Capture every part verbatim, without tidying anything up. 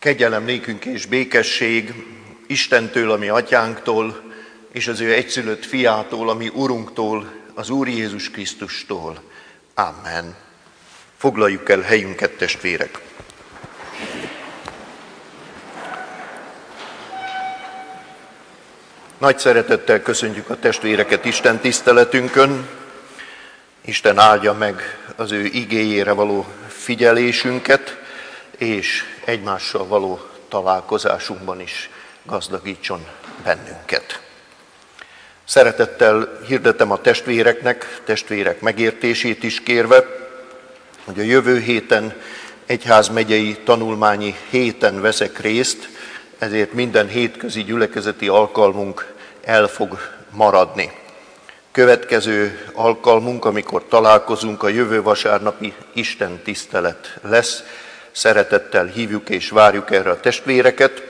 Kegyelem nékünk és békesség Istentől, ami atyánktól, és az ő egyszülött fiától, ami Urunktól, az Úr Jézus Krisztustól. Amen. Foglaljuk el helyünket, testvérek! Nagy szeretettel köszöntjük a testvéreket Isten tiszteletünkön. Isten áldja meg az ő igéjére való figyelésünket, és egymással való találkozásunkban is gazdagítson bennünket. Szeretettel hirdetem a testvéreknek, testvérek megértését is kérve, hogy a jövő héten egyházmegyei tanulmányi héten veszek részt, ezért minden hétközi gyülekezeti alkalmunk el fog maradni. Következő alkalmunk, amikor találkozunk, a jövő vasárnapi Isten tisztelet lesz. Szeretettel hívjuk és várjuk erre a testvéreket.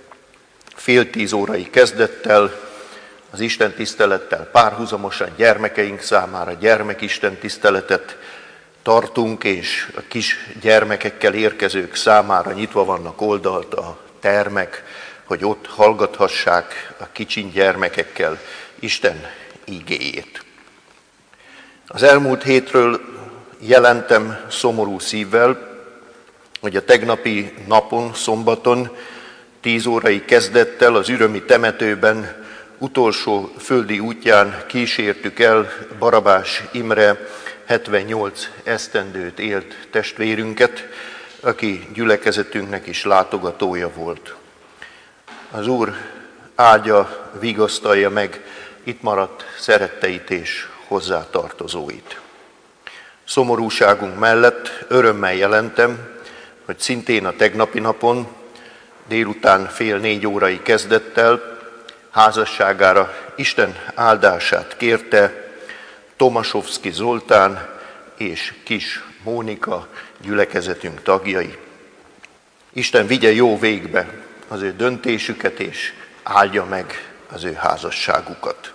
Fél tíz órai kezdettel, az Isten tisztelettel párhuzamosan gyermekeink számára gyermekisten tiszteletet tartunk, és a kis gyermekekkel érkezők számára nyitva vannak oldalt a termek, hogy ott hallgathassák a kicsin gyermekekkel Isten igéjét. Az elmúlt hétről jelentem szomorú szívvel, hogy a tegnapi napon, szombaton, tíz órai kezdettel az ürömi temetőben utolsó földi útján kísértük el Barabás Imre hetvennyolc esztendőt élt testvérünket, aki gyülekezetünknek is látogatója volt. Az Úr áldja, vigasztalja meg itt maradt szeretteit és hozzátartozóit. Szomorúságunk mellett örömmel jelentem, hogy szintén a tegnapi napon, délután fél négy órai kezdettel házasságára Isten áldását kérte Tomasovszki Zoltán és Kis Mónika gyülekezetünk tagjai. Isten vigye jó végbe az ő döntésüket, és áldja meg az ő házasságukat.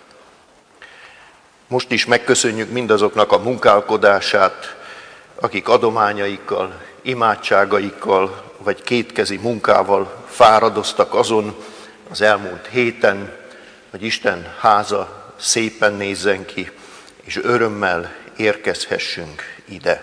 Most is megköszönjük mindazoknak a munkálkodását, akik adományaikkal, imádságaikkal vagy kétkezi munkával fáradoztak azon az elmúlt héten, hogy Isten háza szépen nézzen ki, és örömmel érkezhessünk ide.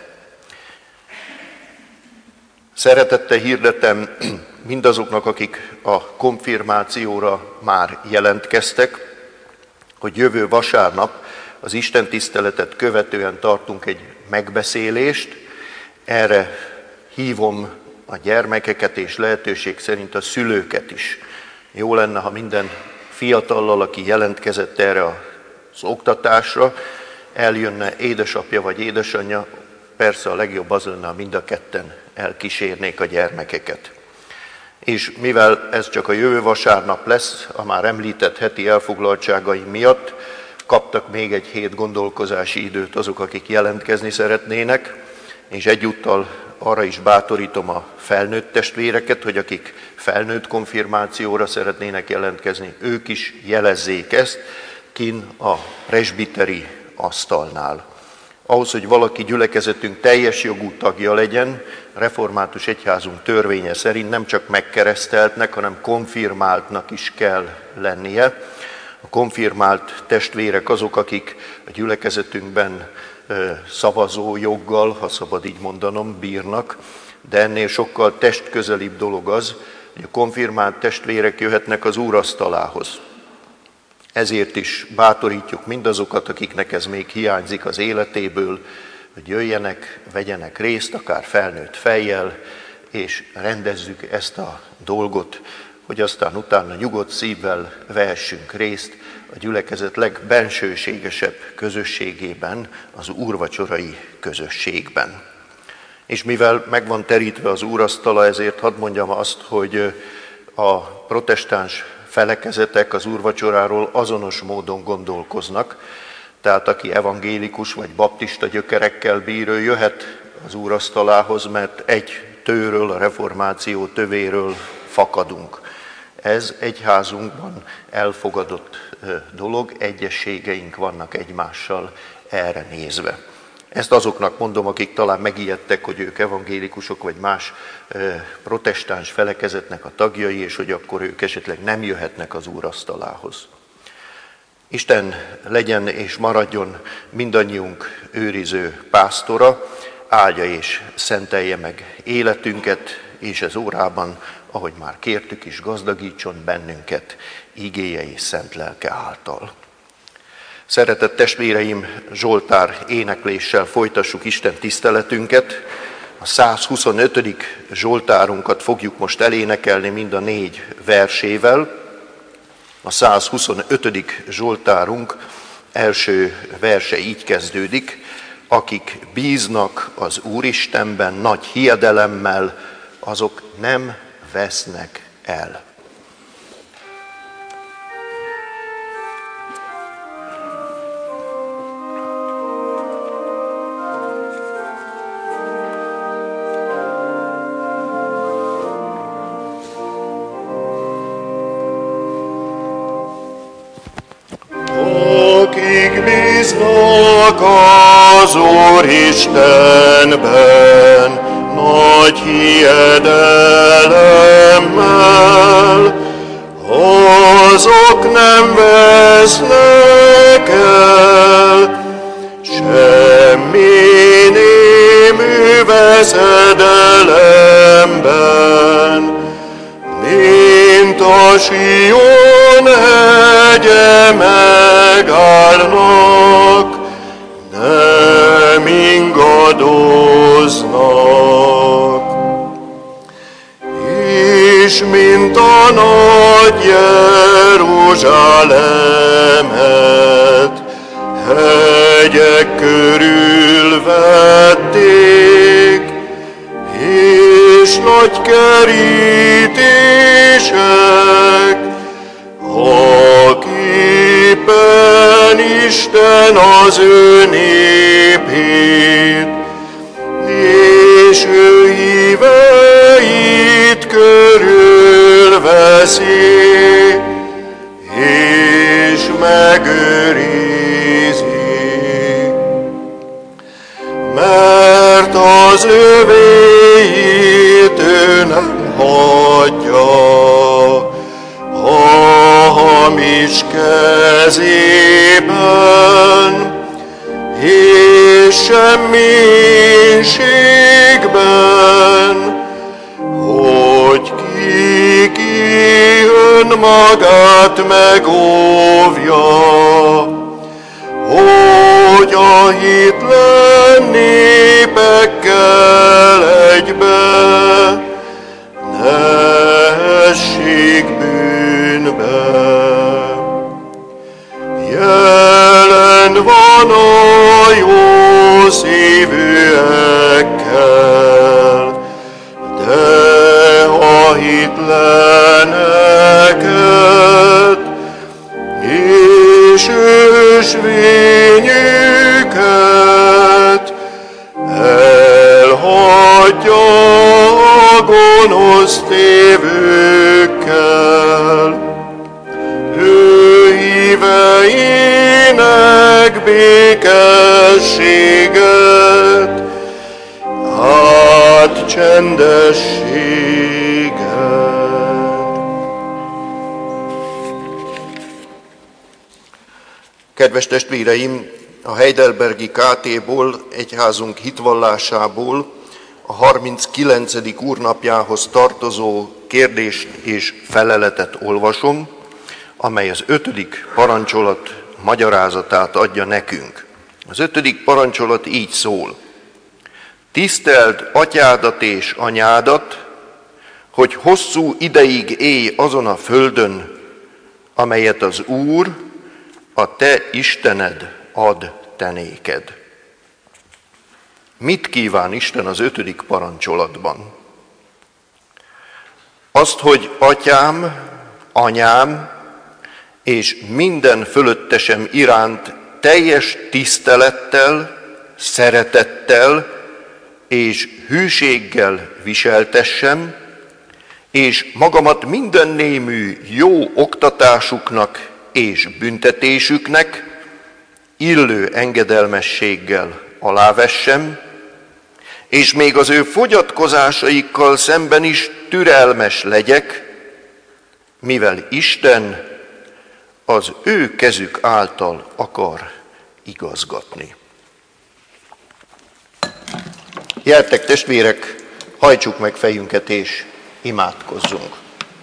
Szeretettel hirdetem mindazoknak, akik a konfirmációra már jelentkeztek, hogy jövő vasárnap az Isten tiszteletet követően tartunk egy megbeszélést. Erre hívom a gyermekeket és lehetőség szerint a szülőket is. Jó lenne, ha minden fiatallal, aki jelentkezett erre az oktatásra, eljönne édesapja vagy édesanyja, persze a legjobb az lenne, ha mind a ketten elkísérnék a gyermekeket. És mivel ez csak a jövő vasárnap lesz, a már említett heti elfoglaltságai miatt, kaptak még egy hét gondolkozási időt azok, akik jelentkezni szeretnének, és egyúttal arra is bátorítom a felnőtt testvéreket, hogy akik felnőtt konfirmációra szeretnének jelentkezni, ők is jelezzék ezt kin a presbiteri asztalnál. Ahhoz, hogy valaki gyülekezetünk teljes jogú tagja legyen, református egyházunk törvénye szerint nem csak megkereszteltnek, hanem konfirmáltnak is kell lennie. A konfirmált testvérek azok, akik a gyülekezetünkben szavazó joggal, ha szabad így mondanom, bírnak, de ennél sokkal testközelibb dolog az, hogy a konfirmált testvérek jöhetnek az úrasztalához. Ezért is bátorítjuk mindazokat, akiknek ez még hiányzik az életéből, hogy jöjjenek, vegyenek részt, akár felnőtt fejjel, és rendezzük ezt a dolgot, hogy aztán utána nyugodt szívvel vehessünk részt a gyülekezet legbensőségesebb közösségében, az úrvacsorai közösségben. És mivel meg van terítve az úrasztala, ezért hadd mondjam azt, hogy a protestáns felekezetek az úrvacsoráról azonos módon gondolkoznak, tehát aki evangélikus vagy baptista gyökerekkel bír, ő jöhet az úrasztalához, mert egy tőről, a reformáció tövéről fakadunk. Ez egyházunkban elfogadott dolog, egyességeink vannak egymással erre nézve. Ezt azoknak mondom, akik talán megijedtek, hogy ők evangélikusok vagy más protestáns felekezetnek a tagjai, és hogy akkor ők esetleg nem jöhetnek az úrasztalához. Isten legyen és maradjon mindannyiunk őriző pásztora, áldja és szentelje meg életünket, és ez órában, ahogy már kértük is, gazdagítson bennünket igéje és szent lelke által. Szeretett testvéreim, Zsoltár énekléssel folytassuk Isten tiszteletünket. A százhuszonötödik Zsoltárunkat fogjuk most elénekelni mind a négy versével. A százhuszonötödik Zsoltárunk első verse így kezdődik: akik bíznak az Úristenben nagy hiedelemmel, azok nem vesznek el. Bíznak az Úristenben nagy hiedelemmel, azok nem vesznek el semmi némű veszedelemben, mint a Sion hegye megállnak, nem ingadoznak. És mint a nagy Jeruzsálemet hegyek körül vették, és nagy kerítések, akiben Isten az ő népét, és ő híveit körülveszi, és megőrizi. Mert az övéit ő nem hagyja a hamis kezében, és semmiségben, hogy ki, ki önmagát megóvja, hogy a hitlen népekkel egybe ne essék bűnbe. Jelen van a jó szívűekkel, de a hitleneket és ösvényüket elhagyja a gonosz tévőkkel. Ő híveinek békességet, át csendességet. Kedves testvéreim, a Heidelbergi ká té-ból, egyházunk hitvallásából a harminckilencedik úrnapjához tartozó kérdést és feleletet olvasom, amely az ötödik parancsolat magyarázatát adja nekünk. Az ötödik parancsolat így szól: tiszteld atyádat és anyádat, hogy hosszú ideig élj azon a földön, amelyet az Úr, a te Istened ad te néked. Mit kíván Isten az ötödik parancsolatban? Azt, hogy atyám, anyám és minden fölöttesem iránt teljes tisztelettel, szeretettel és hűséggel viseltessem, és magamat minden némű jó oktatásuknak és büntetésüknek illő engedelmességgel alávessem, és még az ő fogyatkozásaikkal szemben is türelmes legyek, mivel Isten az ő kezük által akar igazgatni. Gyertek, testvérek, hajtsuk meg fejünket és imádkozzunk.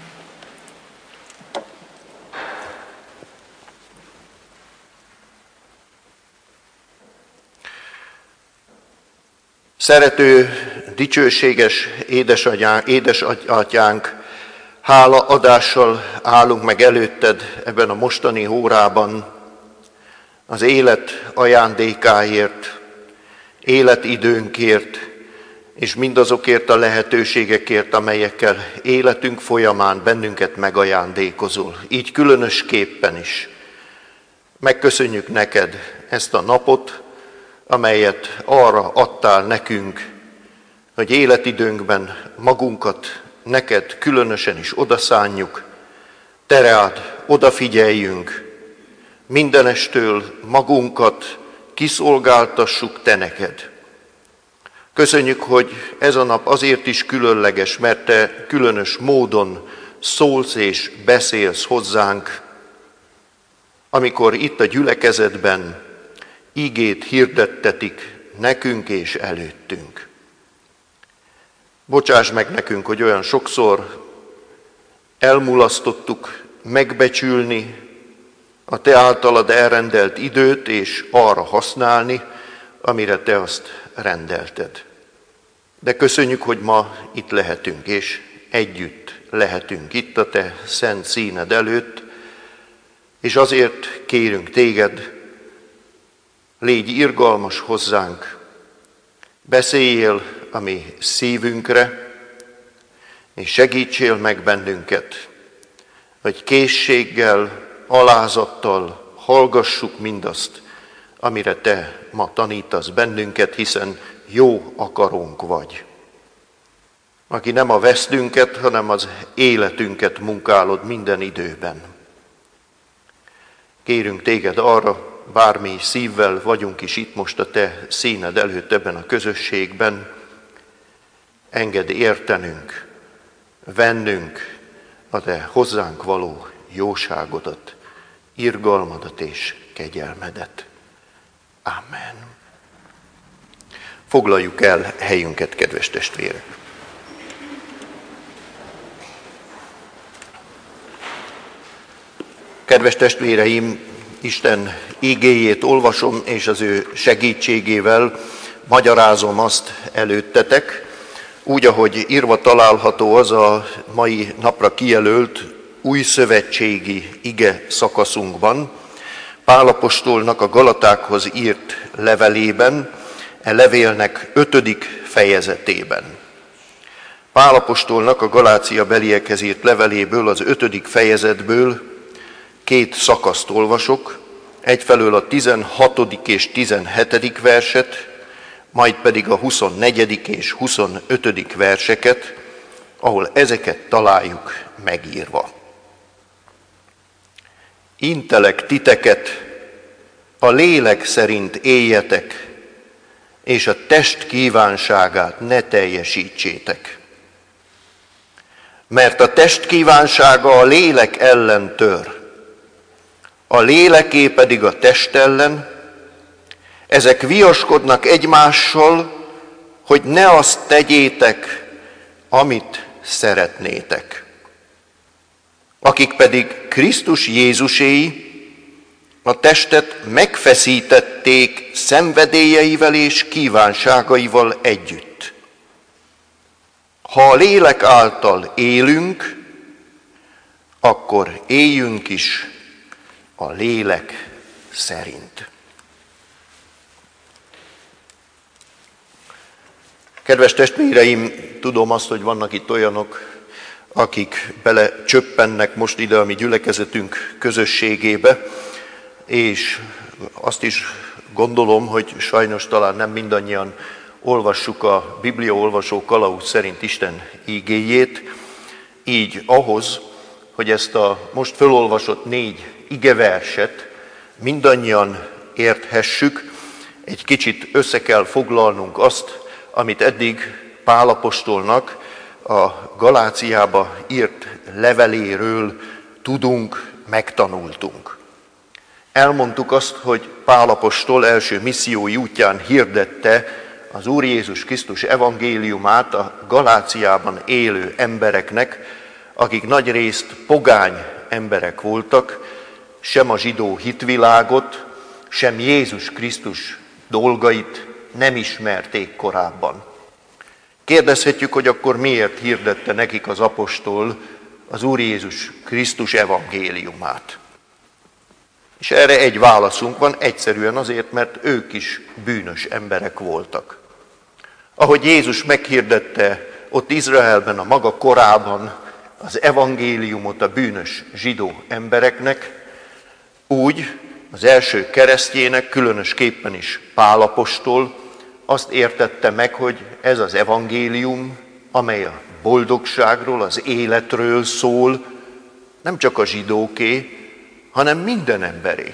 Szerető, dicsőséges édesatyánk, édesatyánk, hála adással állunk meg előtted ebben a mostani órában az élet ajándékáért, életidőnkért, és mindazokért a lehetőségekért, amelyekkel életünk folyamán bennünket megajándékozol. Így különösképpen is megköszönjük neked ezt a napot, amelyet arra adtál nekünk, hogy életidőnkben magunkat neked különösen is odaszánjuk, te rád odafigyeljünk, mindenestől magunkat kiszolgáltassuk te neked. Köszönjük, hogy ez a nap azért is különleges, mert te különös módon szólsz és beszélsz hozzánk, amikor itt a gyülekezetben ígét hirdettetik nekünk és előttünk. Bocsáss meg nekünk, hogy olyan sokszor elmulasztottuk megbecsülni a te általad elrendelt időt, és arra használni, amire te azt rendelted. De köszönjük, hogy ma itt lehetünk, és együtt lehetünk itt a te szent színed előtt, és azért kérünk téged, légy irgalmas hozzánk, beszéljél a mi szívünkre, és segítsél meg bennünket, hogy készséggel, alázattal hallgassuk mindazt, amire te ma tanítasz bennünket, hiszen jó akarónk vagy. Aki nem a veszdünket, hanem az életünket munkálod minden időben. Kérünk téged arra, bármi szívvel vagyunk is itt most a te színed előtt ebben a közösségben, engedd értenünk, vennünk a te hozzánk való jóságodat, irgalmadat és kegyelmedet. Amen. Foglaljuk el helyünket, kedves testvérek! Kedves testvéreim, Isten igéjét olvasom, és az ő segítségével magyarázom azt előttetek, úgy, ahogy írva található az a mai napra kijelölt új szövetségi ige szakaszunkban, Pál apostolnak a Galatákhoz írt levelében, e levélnek ötödik fejezetében. Pál apostolnak a Galácia beliekhez írt leveléből, az ötödik fejezetből két szakaszt olvasok, egyfelől a tizenhatodik és tizenhetedik verset, majd pedig a huszonnegyedik és huszonötödik verseket, ahol ezeket találjuk megírva. Intelek titeket, a lélek szerint éljetek, és a test kívánságát ne teljesítsétek. Mert a test kívánsága a lélek ellen tör, a léleké pedig a test ellen, ezek viaskodnak egymással, hogy ne azt tegyétek, amit szeretnétek. Akik pedig Krisztus Jézuséi, a testet megfeszítették szenvedélyeivel és kívánságaival együtt. Ha a lélek által élünk, akkor éljünk is a lélek szerint. Kedves testvéreim, tudom azt, hogy vannak itt olyanok, akik belecsöppennek most ide a mi gyülekezetünk közösségébe, és azt is gondolom, hogy sajnos talán nem mindannyian olvassuk a bibliaolvasó kalauz szerint Isten igéjét, így ahhoz, hogy ezt a most fölolvasott négy igeverset mindannyian érthessük, egy kicsit össze kell foglalnunk azt, amit eddig Pál apostolnak a Galáciába írt leveléről tudunk, megtanultunk. Elmondtuk azt, hogy Pál apostol első missziói útján hirdette az Úr Jézus Krisztus evangéliumát a Galáciában élő embereknek, akik nagyrészt pogány emberek voltak, sem a zsidó hitvilágot, sem Jézus Krisztus dolgait nem ismerték korábban. Kérdezhetjük, hogy akkor miért hirdette nekik az apostol az Úr Jézus Krisztus evangéliumát. És erre egy válaszunk van, egyszerűen azért, mert ők is bűnös emberek voltak. Ahogy Jézus meghirdette ott Izraelben a maga korában az evangéliumot a bűnös zsidó embereknek, úgy az első keresztjének, különösképpen is Pál apostol azt értette meg, hogy ez az evangélium, amely a boldogságról, az életről szól, nem csak a zsidóké, hanem minden emberé.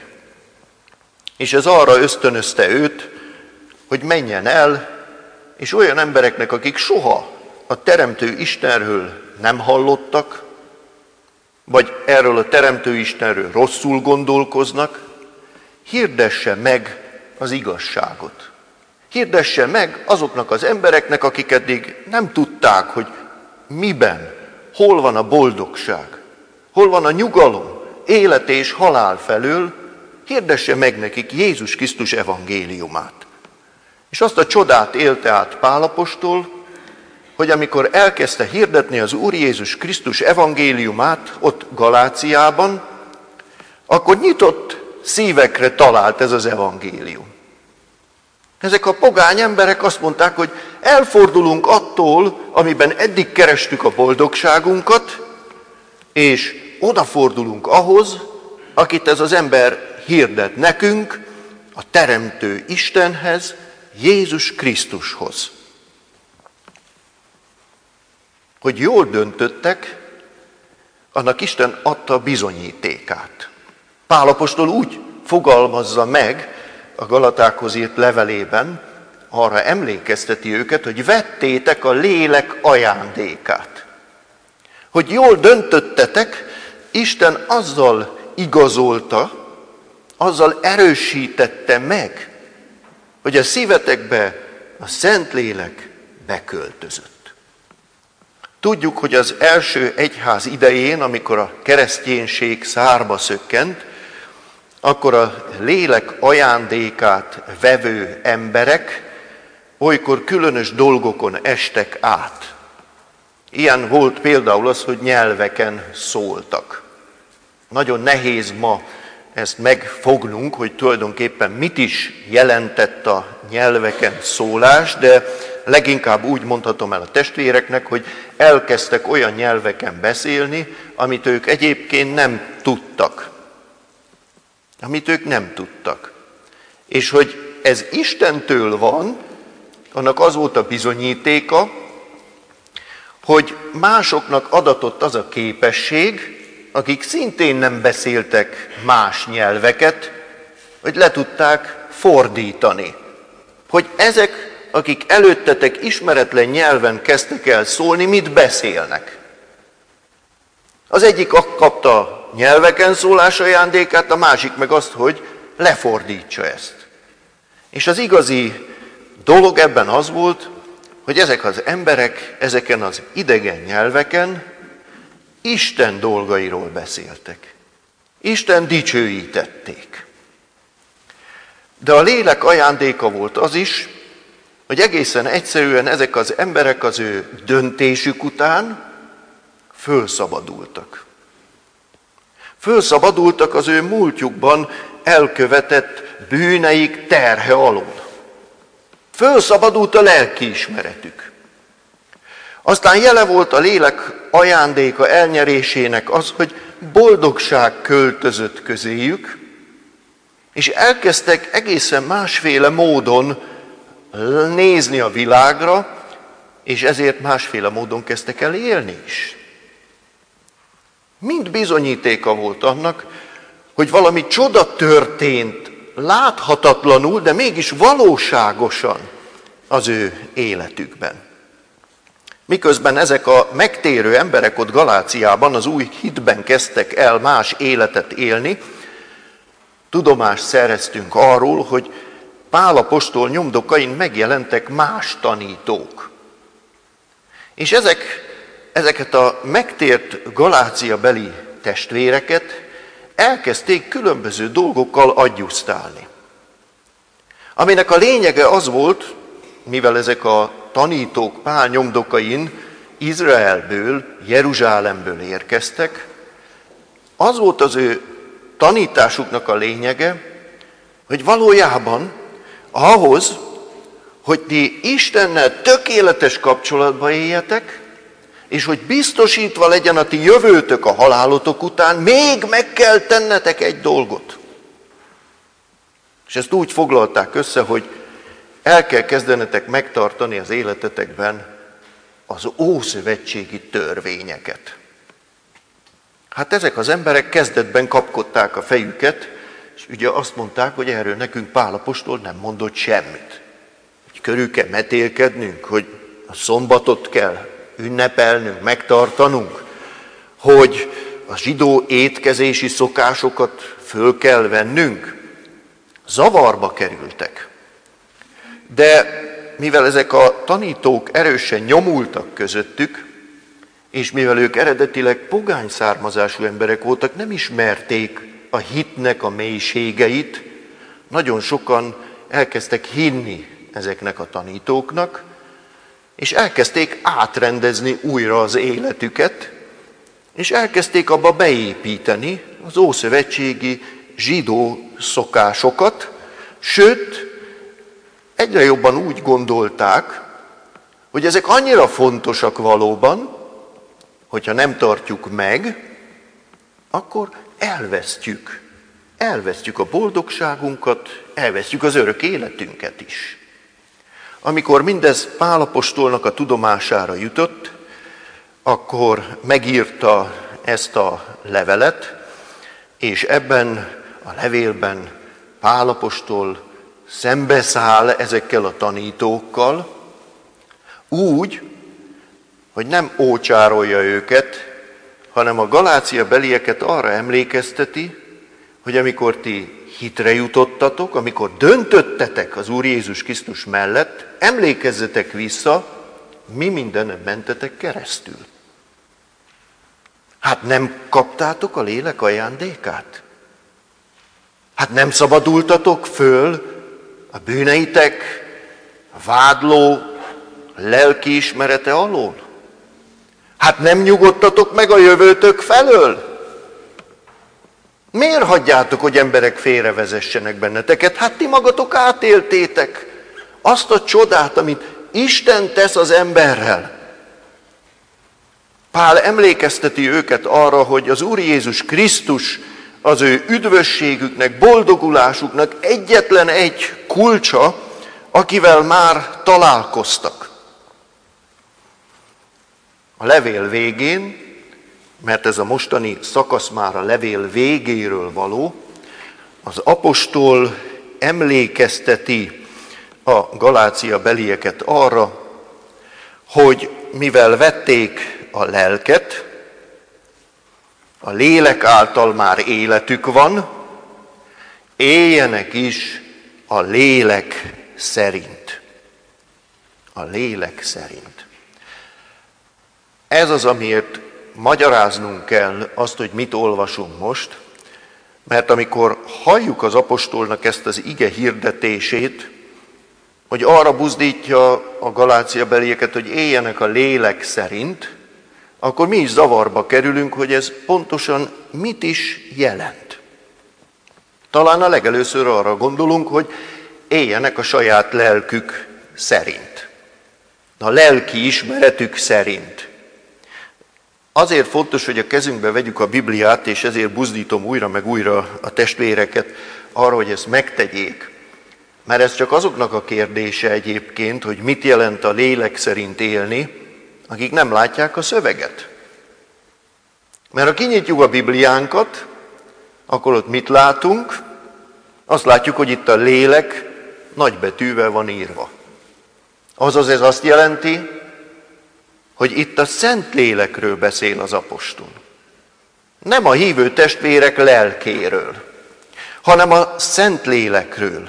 És ez arra ösztönözte őt, hogy menjen el, és olyan embereknek, akik soha a Teremtő Istenről nem hallottak, vagy erről a Teremtő Istenről rosszul gondolkoznak, hirdesse meg az igazságot. Hirdesse meg azoknak az embereknek, akik eddig nem tudták, hogy miben, hol van a boldogság, hol van a nyugalom, élet és halál felől, hirdesse meg nekik Jézus Krisztus evangéliumát. És azt a csodát élte át Pál apostol, hogy amikor elkezdte hirdetni az Úr Jézus Krisztus evangéliumát ott Galáciában, akkor nyitott szívekre talált ez az evangélium. Ezek a pogány emberek azt mondták, hogy elfordulunk attól, amiben eddig kerestük a boldogságunkat, és odafordulunk ahhoz, akit ez az ember hirdet nekünk, a Teremtő Istenhez, Jézus Krisztushoz. Hogy jól döntöttek, annak Isten adta bizonyítékát. Pál apostol úgy fogalmazza meg a Galatákhoz írt levelében, arra emlékezteti őket, hogy vettétek a lélek ajándékát. Hogy jól döntöttetek, Isten azzal igazolta, azzal erősítette meg, hogy a szívetekbe a Szentlélek beköltözött. Tudjuk, hogy az első egyház idején, amikor a kereszténység szárba szökkent, akkor a lélek ajándékát vevő emberek olykor különös dolgokon estek át. Ilyen volt például az, hogy nyelveken szóltak. Nagyon nehéz ma ezt megfognunk, hogy tulajdonképpen mit is jelentett a nyelveken szólás, de leginkább úgy mondhatom el a testvéreknek, hogy elkezdtek olyan nyelveken beszélni, amit ők egyébként nem tudtak. Amit ők nem tudtak. És hogy ez Istentől van, annak az volt a bizonyítéka, hogy másoknak adatott az a képesség, akik szintén nem beszéltek más nyelveket, hogy le tudták fordítani. Hogy ezek, akik előttetek ismeretlen nyelven kezdtek el szólni, mit beszélnek. Az egyik kapta a nyelveken szólás ajándékát, a másik meg azt, hogy lefordítsa ezt. És az igazi dolog ebben az volt, hogy ezek az emberek ezeken az idegen nyelveken Isten dolgairól beszéltek. Isten dicsőítették. De a lélek ajándéka volt az is, hogy egészen egyszerűen ezek az emberek az ő döntésük után fölszabadultak. Fölszabadultak az ő múltjukban elkövetett bűneik terhe alól. Fölszabadult a lelkiismeretük. Aztán jele volt a lélek ajándéka elnyerésének az, hogy boldogság költözött közéjük, és elkezdtek egészen másféle módon nézni a világra, és ezért másféle módon kezdtek el élni is. Mind bizonyítéka volt annak, hogy valami csoda történt láthatatlanul, de mégis valóságosan az ő életükben. Miközben ezek a megtérő emberek ott Galáciában az új hitben kezdtek el más életet élni, tudomást szereztünk arról, hogy Pál apostol nyomdokain megjelentek más tanítók. És ezek, ezeket a megtért Galácia beli testvéreket elkezdték különböző dolgokkal adjusztálni. Aminek a lényege az volt, mivel ezek a tanítók Pál nyomdokain Izraelből, Jeruzsálemből érkeztek, az volt az ő tanításuknak a lényege, hogy valójában ahhoz, hogy ti Istennel tökéletes kapcsolatba éljetek, és hogy biztosítva legyen a ti jövőtök a halálotok után, még meg kell tennetek egy dolgot. És ezt úgy foglalták össze, hogy el kell kezdenetek megtartani az életetekben az ószövetségi törvényeket. Hát ezek az emberek kezdetben kapkodták a fejüket, és ugye azt mondták, hogy erről nekünk Pál apostol nem mondott semmit. Hogy körül kell metélkednünk, hogy a szombatot kell ünnepelnünk, megtartanunk, hogy a zsidó étkezési szokásokat föl kell vennünk. Zavarba kerültek. De mivel ezek a tanítók erősen nyomultak közöttük, és mivel ők eredetileg pogány származású emberek voltak, nem ismerték a hitnek a mélységeit, nagyon sokan elkezdtek hinni ezeknek a tanítóknak, és elkezdték átrendezni újra az életüket, és elkezdték abba beépíteni az ószövetségi zsidó szokásokat, sőt, egyre jobban úgy gondolták, hogy ezek annyira fontosak valóban, hogyha nem tartjuk meg, akkor elvesztjük. Elvesztjük a boldogságunkat, elvesztjük az örök életünket is. Amikor mindez Pál apostolnak a tudomására jutott, akkor megírta ezt a levelet, és ebben a levélben Pál apostol szembeszáll ezekkel a tanítókkal, úgy, hogy nem ócsárolja őket, hanem a Galácia belieket arra emlékezteti, hogy amikor ti hitre jutottatok, amikor döntöttetek az Úr Jézus Krisztus mellett, emlékezzetek vissza, mi mindenen mentetek keresztül. Hát nem kaptátok a lélek ajándékát? Hát nem szabadultatok föl a bűneitek vádló lelkiismerete alól? Hát nem nyugodtatok meg a jövőtök felől? Miért hagyjátok, hogy emberek félrevezessenek benneteket? Hát ti magatok átéltétek azt a csodát, amit Isten tesz az emberrel. Pál emlékezteti őket arra, hogy az Úr Jézus Krisztus az ő üdvösségüknek, boldogulásuknak egyetlen egy kulcsa, akivel már találkoztak. A levél végén, mert ez a mostani szakasz már a levél végéről való, az apostol emlékezteti a Galácia belieket arra, hogy mivel vették a lelket, a lélek által már életük van, éljenek is a lélek szerint. A lélek szerint. Ez az, amiért magyaráznunk kell azt, hogy mit olvasunk most, mert amikor halljuk az apostolnak ezt az ige hirdetését, hogy arra buzdítja a Galácia belieket, hogy éljenek a lélek szerint, akkor mi is zavarba kerülünk, hogy ez pontosan mit is jelent. Talán a legelőször arra gondolunk, hogy éljenek a saját lelkük szerint. A lelki ismeretük szerint. Azért fontos, hogy a kezünkbe vegyük a Bibliát, és ezért buzdítom újra meg újra a testvéreket arra, hogy ezt megtegyék. Mert ez csak azoknak a kérdése egyébként, hogy mit jelent a lélek szerint élni, akik nem látják a szöveget. Mert ha kinyitjuk a Bibliánkat, akkor ott mit látunk? Azt látjuk, hogy itt a lélek nagybetűvel van írva. Azaz ez azt jelenti, hogy itt a Szent Lélekről beszél az apostol. Nem a hívő testvérek lelkéről, hanem a Szent Lélekről.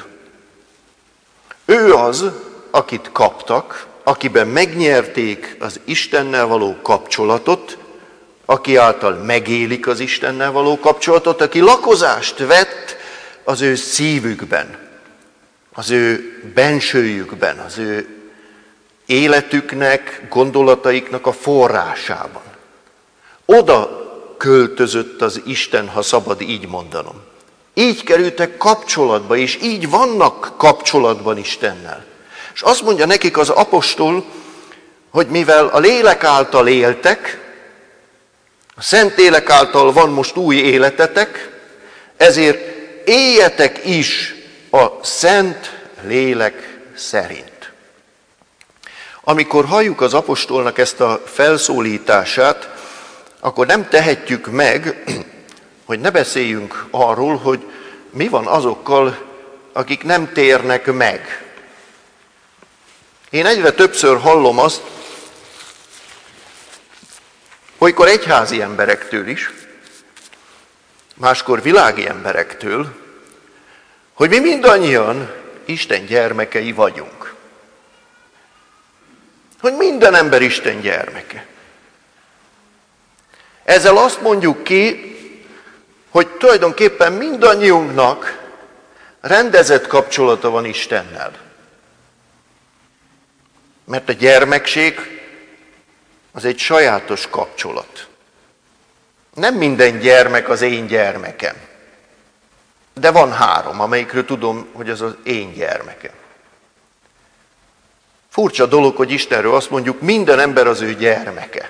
Ő az, akit kaptak, akiben megnyerték az Istennel való kapcsolatot, aki által megélik az Istennel való kapcsolatot, aki lakozást vett az ő szívükben, az ő bensőjükben, az ő életüknek, gondolataiknak a forrásában. Oda költözött az Isten, ha szabad így mondanom. Így kerültek kapcsolatba, és így vannak kapcsolatban Istennel. És azt mondja nekik az apostol, hogy mivel a lélek által éltek, a Szent Lélek által van most új életetek, ezért éljetek is a Szent Lélek szerint. Amikor halljuk az apostolnak ezt a felszólítását, akkor nem tehetjük meg, hogy ne beszéljünk arról, hogy mi van azokkal, akik nem térnek meg. Én egyre többször hallom azt, olykor egyházi emberektől is, máskor világi emberektől, hogy mi mindannyian Isten gyermekei vagyunk. Hogy minden ember Isten gyermeke. Ezzel azt mondjuk ki, hogy tulajdonképpen mindannyiunknak rendezett kapcsolata van Istennel. Mert a gyermekség az egy sajátos kapcsolat. Nem minden gyermek az én gyermekem. De van három, amelyikről tudom, hogy az az én gyermekem. Furcsa dolog, hogy Istenről azt mondjuk, minden ember az ő gyermeke.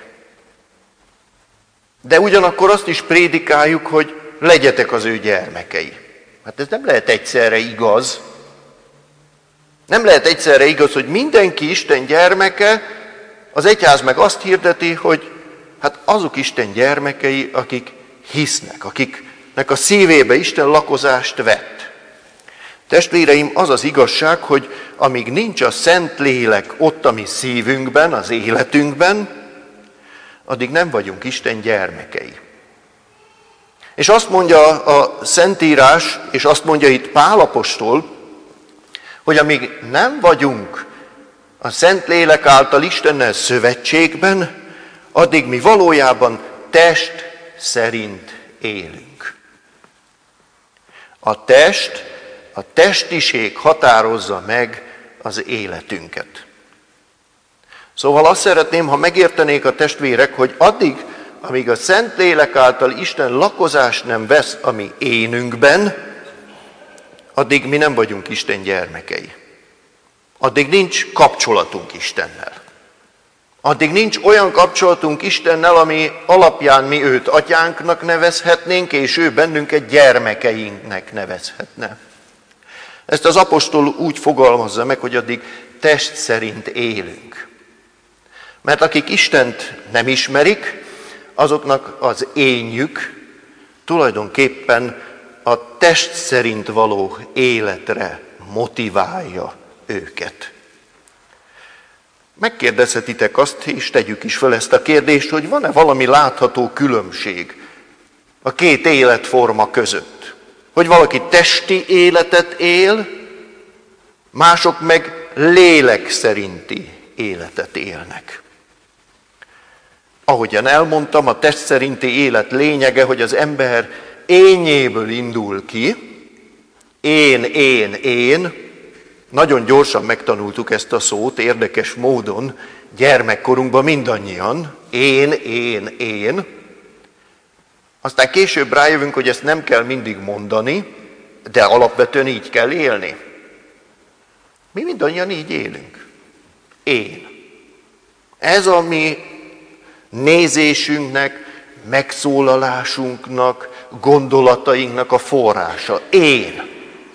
De ugyanakkor azt is prédikáljuk, hogy legyetek az ő gyermekei. Hát ez nem lehet egyszerre igaz. Nem lehet egyszerre igaz, hogy mindenki Isten gyermeke, az egyház meg azt hirdeti, hogy hát azok Isten gyermekei, akik hisznek, akiknek a szívébe Isten lakozást vett. Testvéreim, az az igazság, hogy amíg nincs a Szent Lélek ott a mi szívünkben, az életünkben, addig nem vagyunk Isten gyermekei. És azt mondja a Szentírás, és azt mondja itt Pál apostol, hogy amíg nem vagyunk a Szent Lélek által Istennel szövetségben, addig mi valójában test szerint élünk. A test, a testiség határozza meg az életünket. Szóval azt szeretném, ha megértenék a testvérek, hogy addig, amíg a Szent Lélek által Isten lakozást nem vesz a mi énünkben, addig mi nem vagyunk Isten gyermekei. Addig nincs kapcsolatunk Istennel. Addig nincs olyan kapcsolatunk Istennel, ami alapján mi őt atyánknak nevezhetnénk, és ő bennünket gyermekeinknek nevezhetne. Ezt az apostol úgy fogalmazza meg, hogy addig test szerint élünk. Mert akik Istent nem ismerik, azoknak az énjük tulajdonképpen a test szerint való életre motiválja őket. Megkérdezhetitek azt, és tegyük is fel ezt a kérdést, hogy van-e valami látható különbség a két életforma között? Hogy valaki testi életet él, mások meg lélek szerinti életet élnek. Ahogyan elmondtam, a test szerinti élet lényege, hogy az ember énjéből indul ki, én, én, én. Nagyon gyorsan megtanultuk ezt a szót, érdekes módon, gyermekkorunkban mindannyian, én, én, én. Aztán később rájövünk, hogy ezt nem kell mindig mondani, de alapvetően így kell élni. Mi mindannyian így élünk. Én. Ez a mi nézésünknek, megszólalásunknak, gondolatainknak a forrása. Én.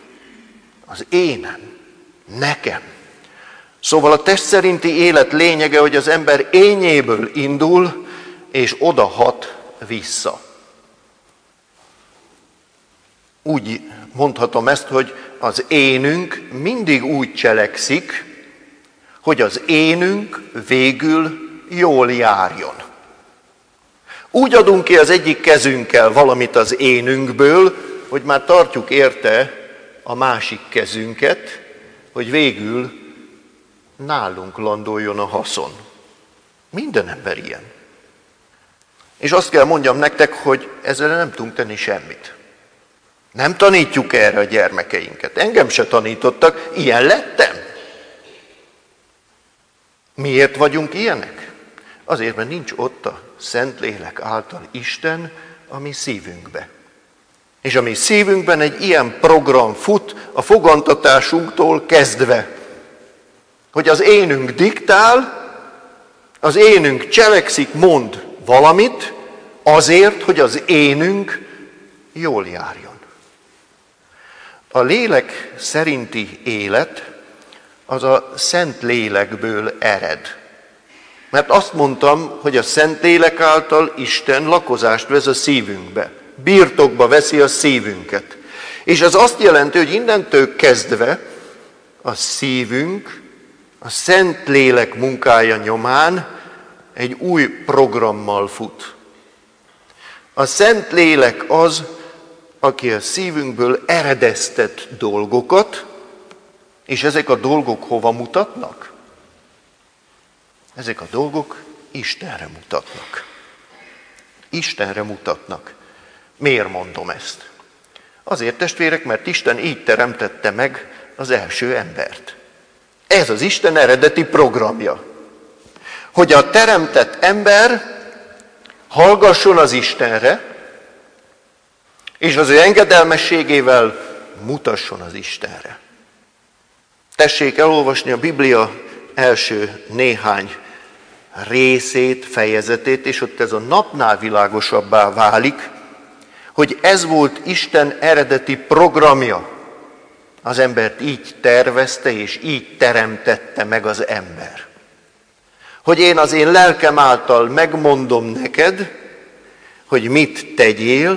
Az énem. Nekem. Szóval a test szerinti élet lényege, hogy az ember énjéből indul, és odahat vissza. Úgy mondhatom ezt, hogy az énünk mindig úgy cselekszik, hogy az énünk végül jól járjon. Úgy adunk ki az egyik kezünkkel valamit az énünkből, hogy már tartjuk érte a másik kezünket, hogy végül nálunk landoljon a haszon. Minden ember ilyen. És azt kell mondjam nektek, hogy ezzel nem tudunk tenni semmit. Nem tanítjuk erre a gyermekeinket. Engem se tanítottak, ilyen lettem. Miért vagyunk ilyenek? Azért, mert nincs ott a Szentlélek által Isten a mi szívünkbe. És a mi szívünkben egy ilyen program fut a fogantatásunktól kezdve, hogy az énünk diktál, az énünk cselekszik, mond valamit, azért, hogy az énünk jól járjon. A lélek szerinti élet az a Szent Lélekből ered. Mert azt mondtam, hogy a Szent Lélek által Isten lakozást vesz a szívünkbe. Birtokba veszi a szívünket. És ez azt jelenti, hogy innentől kezdve a szívünk a Szent Lélek munkája nyomán egy új programmal fut. A Szent Lélek az, aki a szívünkből eredeztet dolgokat, és ezek a dolgok hova mutatnak? Ezek a dolgok Istenre mutatnak. Istenre mutatnak. Miért mondom ezt? Azért, testvérek, mert Isten így teremtette meg az első embert. Ez az Isten eredeti programja. Hogy a teremtett ember hallgasson az Istenre, és az ő engedelmességével mutasson az Istenre. Tessék elolvasni a Biblia első néhány részét, fejezetét, és ott ez a napnál világosabbá válik, hogy ez volt Isten eredeti programja. Az embert így tervezte, és így teremtette meg az ember. Hogy én az én lelkem által megmondom neked, hogy mit tegyél,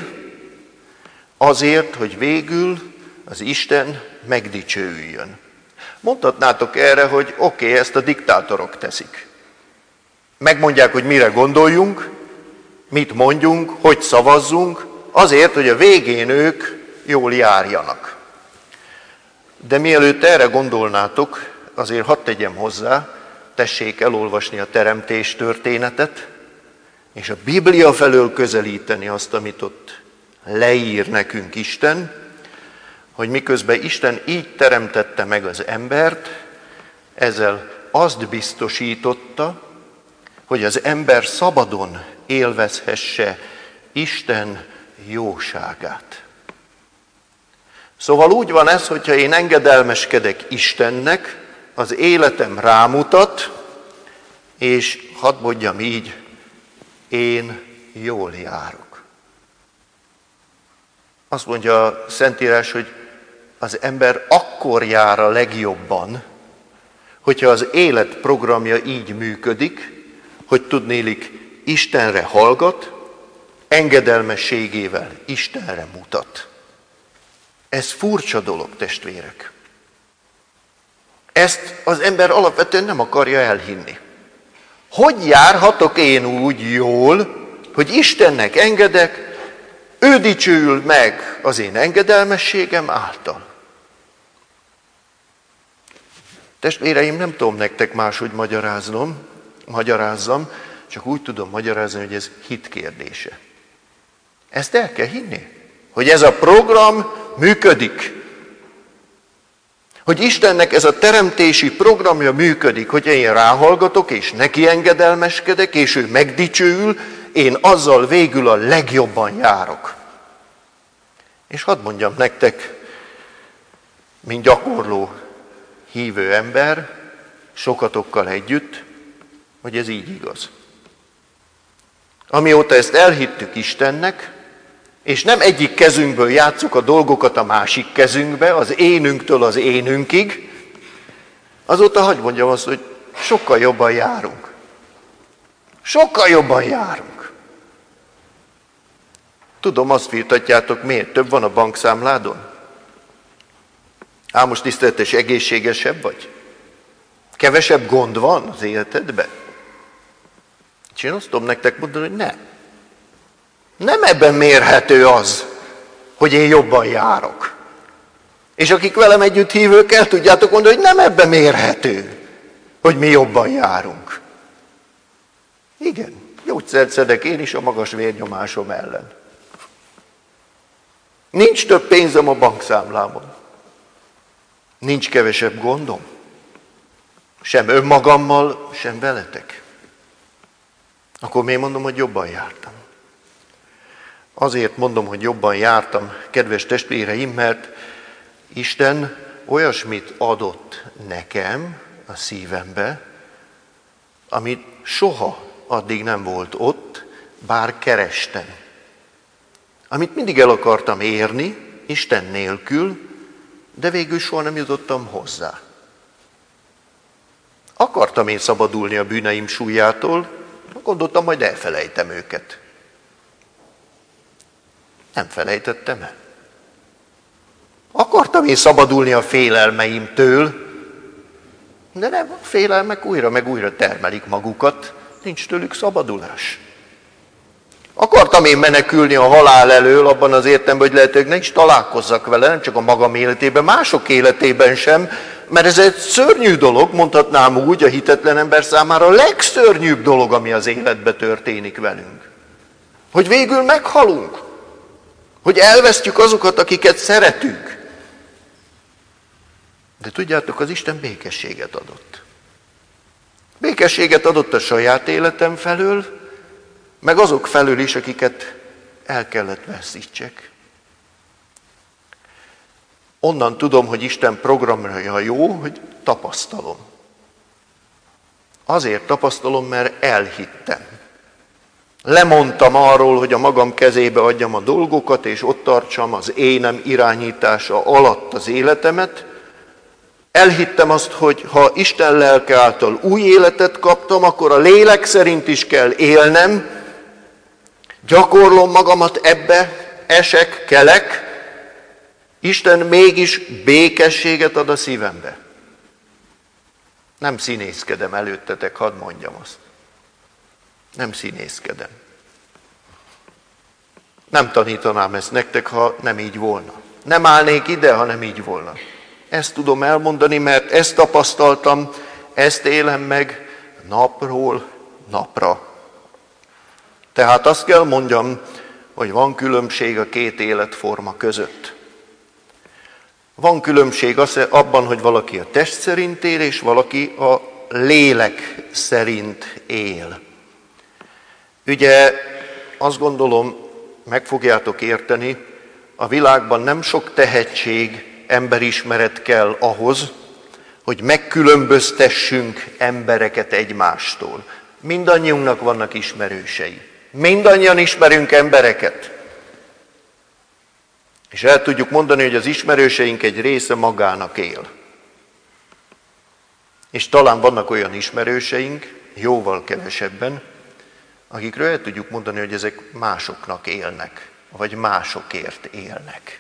azért, hogy végül az Isten megdicsőüljön. Mondhatnátok erre, hogy oké, okay, ezt a diktátorok teszik. Megmondják, hogy mire gondoljunk, mit mondjunk, hogy szavazzunk, azért, hogy a végén ők jól járjanak. De mielőtt erre gondolnátok, azért hadd tegyem hozzá, tessék elolvasni a teremtés történetet, és a Biblia felől közelíteni azt, amit ott leír nekünk Isten, hogy miközben Isten így teremtette meg az embert, ezzel azt biztosította, hogy az ember szabadon élvezhesse Isten jóságát. Szóval úgy van ez, hogyha én engedelmeskedek Istennek, az életem rámutat, és hadd mondjam így, én jól járok. Azt mondja a Szentírás, hogy az ember akkor jár a legjobban, hogyha az élet programja így működik, hogy tudnélik Istenre hallgat, engedelmességével Istenre mutat. Ez furcsa dolog, testvérek. Ezt az ember alapvetően nem akarja elhinni. Hogy járhatok én úgy jól, hogy Istennek engedek, ő dicsőül meg az én engedelmességem által? Testvéreim, nem tudom nektek máshogy magyaráznom, magyarázzam, csak úgy tudom magyarázni, hogy ez hit kérdése. Ezt el kell hinni, hogy ez a program működik. Hogy Istennek ez a teremtési programja működik, hogy én ráhallgatok, és neki engedelmeskedek, és ő megdicsőül, én azzal végül a legjobban járok. És hadd mondjam nektek, mint gyakorló hívő ember, sokatokkal együtt, hogy ez így igaz. Amióta ezt elhittük Istennek, és nem egyik kezünkből játsszuk a dolgokat a másik kezünkbe, az énünktől az énünkig, azóta hadd mondjam azt, hogy sokkal jobban járunk. Sokkal jobban járunk. Tudom, azt firtatjátok, miért több van a bankszámládon? Á, most tiszteletes, egészségesebb vagy? Kevesebb gond van az életedben? És én azt tudom nektek mondani, hogy nem. Nem ebben mérhető az, hogy én jobban járok. És akik velem együtt hívők, el tudjátok mondani, hogy nem ebben mérhető, hogy mi jobban járunk. Igen, gyógyszert szedek én is a magas vérnyomásom ellen. Nincs több pénzem a bankszámlámon. Nincs kevesebb gondom. Sem önmagammal, sem veletek. Akkor miért mondom, hogy jobban jártam? Azért mondom, hogy jobban jártam, kedves testvéreim, mert Isten olyasmit adott nekem a szívembe, amit soha addig nem volt ott, bár kerestem. Amit mindig el akartam érni, Isten nélkül, de végül soha nem jutottam hozzá. Akartam én szabadulni a bűneim súlyától, gondoltam, majd elfelejtem őket. Nem felejtettem el. Akartam én szabadulni a félelmeimtől, de nem, a félelmek újra meg újra termelik magukat, nincs tőlük szabadulás. Akartam én menekülni a halál elől, abban az értelemben, hogy lehetőleg ne is találkozzak vele, nem csak a magam életében, mások életében sem, mert ez egy szörnyű dolog, mondhatnám úgy, a hitetlen ember számára a legszörnyűbb dolog, ami az életbe történik velünk. Hogy végül meghalunk, hogy elvesztjük azokat, akiket szeretünk. De tudjátok, az Isten békességet adott. Békességet adott a saját életem felől, meg azok felől is, akiket el kellett veszítsek. Onnan tudom, hogy Isten programja jó, hogy tapasztalom. Azért tapasztalom, mert elhittem. Lemondtam arról, hogy a magam kezébe adjam a dolgokat, és ott tartsam az énem irányítása alatt az életemet. Elhittem azt, hogy ha Isten lelke által új életet kaptam, akkor a lélek szerint is kell élnem, gyakorlom magamat ebbe, esek, kelek, Isten mégis békességet ad a szívembe. Nem színészkedem előttetek, hadd mondjam azt. Nem színészkedem. Nem tanítanám ezt nektek, ha nem így volna. Nem állnék ide, ha nem így volna. Ezt tudom elmondani, mert ezt tapasztaltam, ezt élem meg napról napra. Tehát azt kell mondjam, hogy van különbség a két életforma között. Van különbség abban, hogy valaki a test szerint él, és valaki a lélek szerint él. Ugye azt gondolom, meg fogjátok érteni, a világban nem sok tehetség, emberismeret kell ahhoz, hogy megkülönböztessünk embereket egymástól. Mindannyiunknak vannak ismerősei. Mindannyian ismerünk embereket. És el tudjuk mondani, hogy az ismerőseink egy része magának él. És talán vannak olyan ismerőseink, jóval kevesebben, akikről el tudjuk mondani, hogy ezek másoknak élnek, vagy másokért élnek.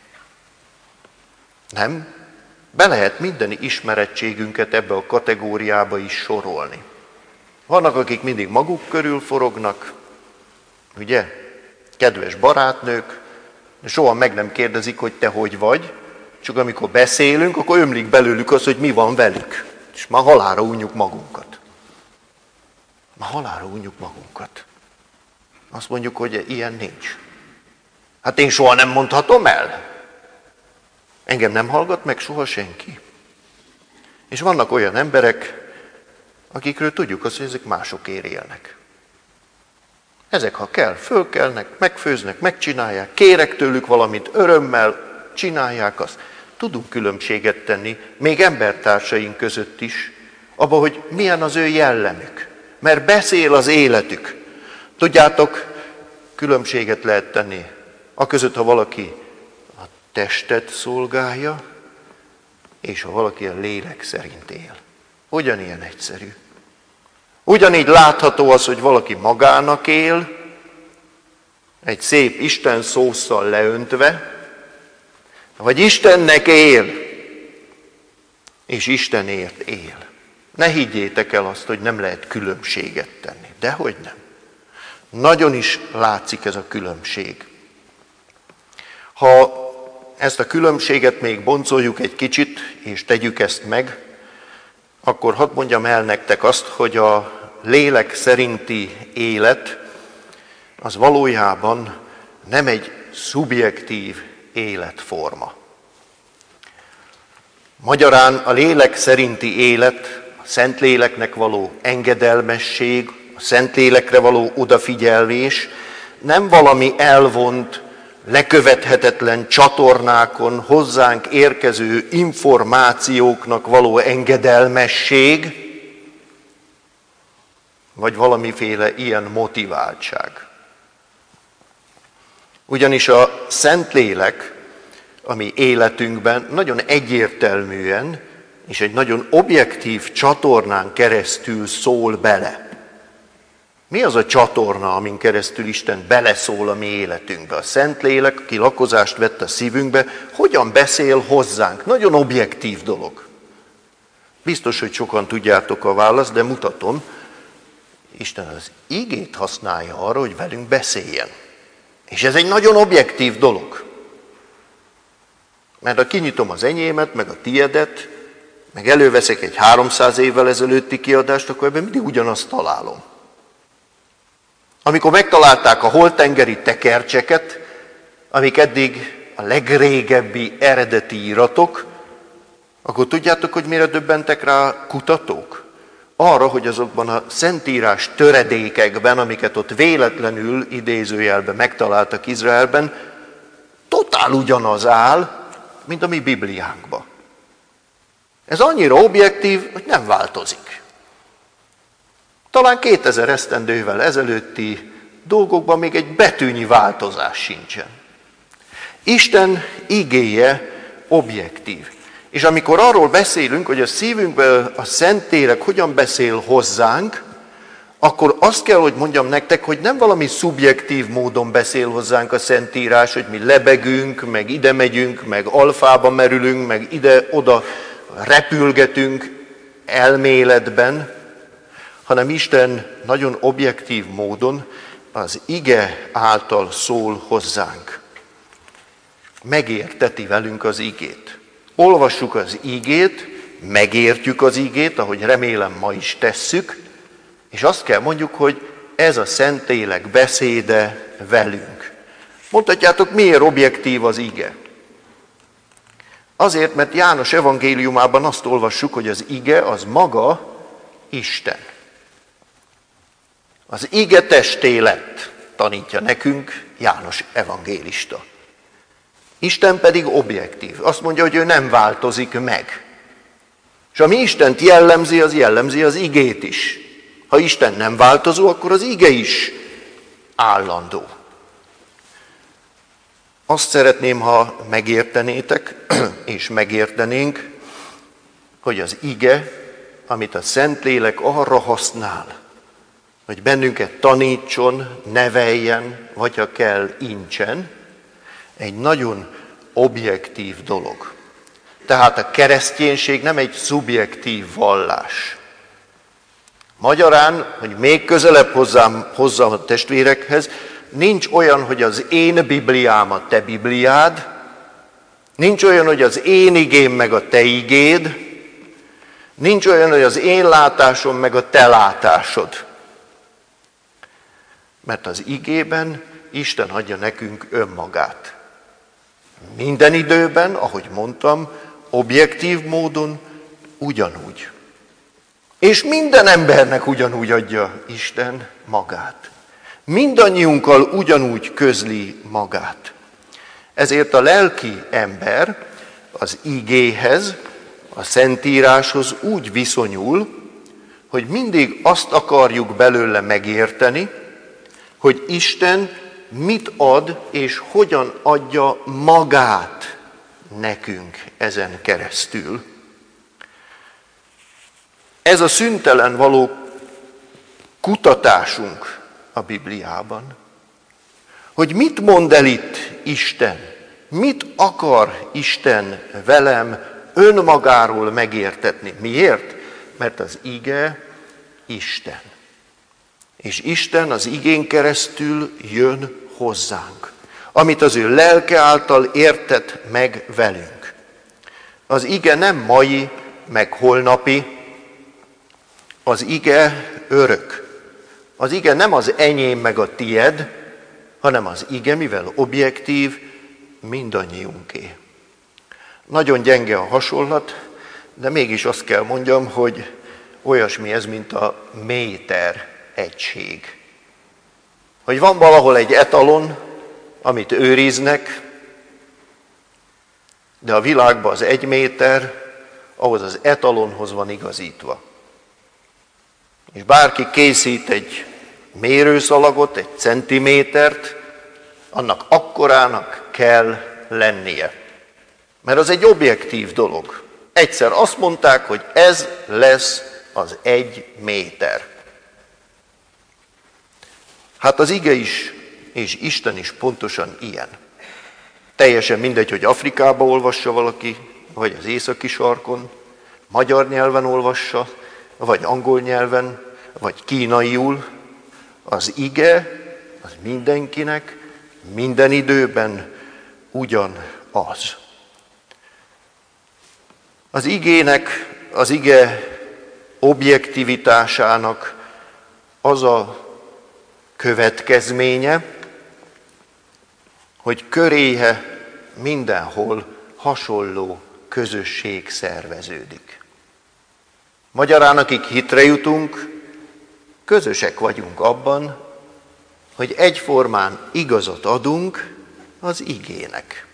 Nem? Be lehet minden ismerettségünket ebbe a kategóriába is sorolni. Vannak, akik mindig maguk körül forognak, ugye? Kedves barátnők, de soha meg nem kérdezik, hogy te hogy vagy, csak amikor beszélünk, akkor ömlik belőlük az, hogy mi van velük. És már halálra unjuk magunkat. Már halálra unjuk magunkat. Azt mondjuk, hogy ilyen nincs. Hát én soha nem mondhatom el. Engem nem hallgat meg soha senki. És vannak olyan emberek, akikről tudjuk azt, hogy ezek másokért élnek. Ezek, ha kell, fölkelnek, megfőznek, megcsinálják, kérek tőlük valamit, örömmel csinálják azt. Tudunk különbséget tenni, még embertársaink között is, abban, hogy milyen az ő jellemük. Mert beszél az életük. Tudjátok, különbséget lehet tenni aközött, ha valaki a testet szolgálja, és ha valaki a lélek szerint él. Ugyanilyen egyszerű. Ugyanígy látható az, hogy valaki magának él, egy szép Isten szósszal leöntve, vagy Istennek él, és Istenért él. Ne higgyétek el azt, hogy nem lehet különbséget tenni. Dehogy nem. Nagyon is látszik ez a különbség. Ha ezt a különbséget még boncoljuk egy kicsit, és tegyük ezt meg, akkor hadd mondjam el nektek azt, hogy a lélek szerinti élet az valójában nem egy szubjektív életforma. Magyarán a lélek szerinti élet, a Szentléleknek való engedelmesség, a Szentlélekre való odafigyelés nem valami elvont, lekövethetetlen csatornákon hozzánk érkező információknak való engedelmesség, vagy valamiféle ilyen motiváltság. Ugyanis a Szentlélek a mi életünkben nagyon egyértelműen és egy nagyon objektív csatornán keresztül szól bele. Mi az a csatorna, amin keresztül Isten beleszól a mi életünkbe? A Szentlélek, aki lakozást vett a szívünkbe, hogyan beszél hozzánk? Nagyon objektív dolog. Biztos, hogy sokan tudjátok a választ, de mutatom. Isten az igét használja arra, hogy velünk beszéljen. És ez egy nagyon objektív dolog. Mert ha kinyitom az enyémet, meg a tiedet, meg előveszek egy háromszáz évvel ezelőtti kiadást, akkor ebben mindig ugyanazt találom. Amikor megtalálták a holttengeri tekercseket, amik eddig a legrégebbi eredeti iratok, akkor tudjátok, hogy mire döbbentek rá kutatók? Arra, hogy azokban a szentírás töredékekben, amiket ott véletlenül idézőjelben megtaláltak Izraelben, totál ugyanaz áll, mint a mi Bibliánkban. Ez annyira objektív, hogy nem változik. Talán kétezer esztendővel ezelőtti dolgokban még egy betűnyi változás sincsen. Isten igéje objektív. És amikor arról beszélünk, hogy a szívünkből a Szentlélek hogyan beszél hozzánk, akkor azt kell, hogy mondjam nektek, hogy nem valami szubjektív módon beszél hozzánk a Szentírás, hogy mi lebegünk, meg ide megyünk, meg alfába merülünk, meg ide-oda repülgetünk elméletben, hanem Isten nagyon objektív módon az ige által szól hozzánk. Megérteti velünk az igét. Olvassuk az igét, megértjük az igét, ahogy remélem ma is tesszük, és azt kell mondjuk, hogy ez a Szentlélek beszéde velünk. Mondhatjátok, miért objektív az ige? Azért, mert János evangéliumában azt olvassuk, hogy az ige az maga Isten. Az ige testé lett, tanítja nekünk János evangélista. Isten pedig objektív. Azt mondja, hogy ő nem változik meg. És ami Istent jellemzi, az jellemzi az igét is. Ha Isten nem változó, akkor az ige is állandó. Azt szeretném, ha megértenétek, és megértenénk, hogy az ige, amit a Szentlélek arra használ, hogy bennünket tanítson, neveljen, vagy ha kell, incsen, egy nagyon objektív dolog. Tehát a kereszténység nem egy szubjektív vallás. Magyarán, hogy még közelebb hozzám, hozzám a testvérekhez, nincs olyan, hogy az én Bibliám a te Bibliád, nincs olyan, hogy az én igém meg a te igéd, nincs olyan, hogy az én látásom meg a te látásod. Mert az igében Isten adja nekünk önmagát. Minden időben, ahogy mondtam, objektív módon ugyanúgy. És minden embernek ugyanúgy adja Isten magát. Mindannyiunkkal ugyanúgy közli magát. Ezért a lelki ember az igéhez, a Szentíráshoz úgy viszonyul, hogy mindig azt akarjuk belőle megérteni, hogy Isten mit ad és hogyan adja magát nekünk ezen keresztül. Ez a szüntelen való kutatásunk a Bibliában Hogy mit mond el itt Isten? Mit akar Isten velem önmagáról megértetni? Miért? Mert az ige Isten. És Isten az igén keresztül jön hozzánk, amit az ő lelke által értett meg velünk. Az ige nem mai, meg holnapi, az ige örök. Az ige nem az enyém meg a tied, hanem az ige, mivel objektív, mindannyiunké. Nagyon gyenge a hasonlat, de mégis azt kell mondjam, hogy olyasmi ez, mint a méter egység. Hogy van valahol egy etalon, amit őriznek, de a világban az egy méter ahhoz az etalonhoz van igazítva. És bárki készít egy mérőszalagot, egy centimétert, annak akkorának kell lennie. Mert az egy objektív dolog. Egyszer azt mondták, hogy ez lesz az egy méter. Hát az ige is, és Isten is pontosan ilyen. Teljesen mindegy, hogy Afrikába olvassa valaki, vagy az északi sarkon, magyar nyelven olvassa, vagy angol nyelven, vagy kínaiul. Az ige, az mindenkinek, minden időben ugyanaz. Az igének, az ige objektivitásának az a következménye, hogy köréhe mindenhol hasonló közösség szerveződik. Magyarán, akik hitre jutunk, közösek vagyunk abban, hogy egyformán igazat adunk az igének.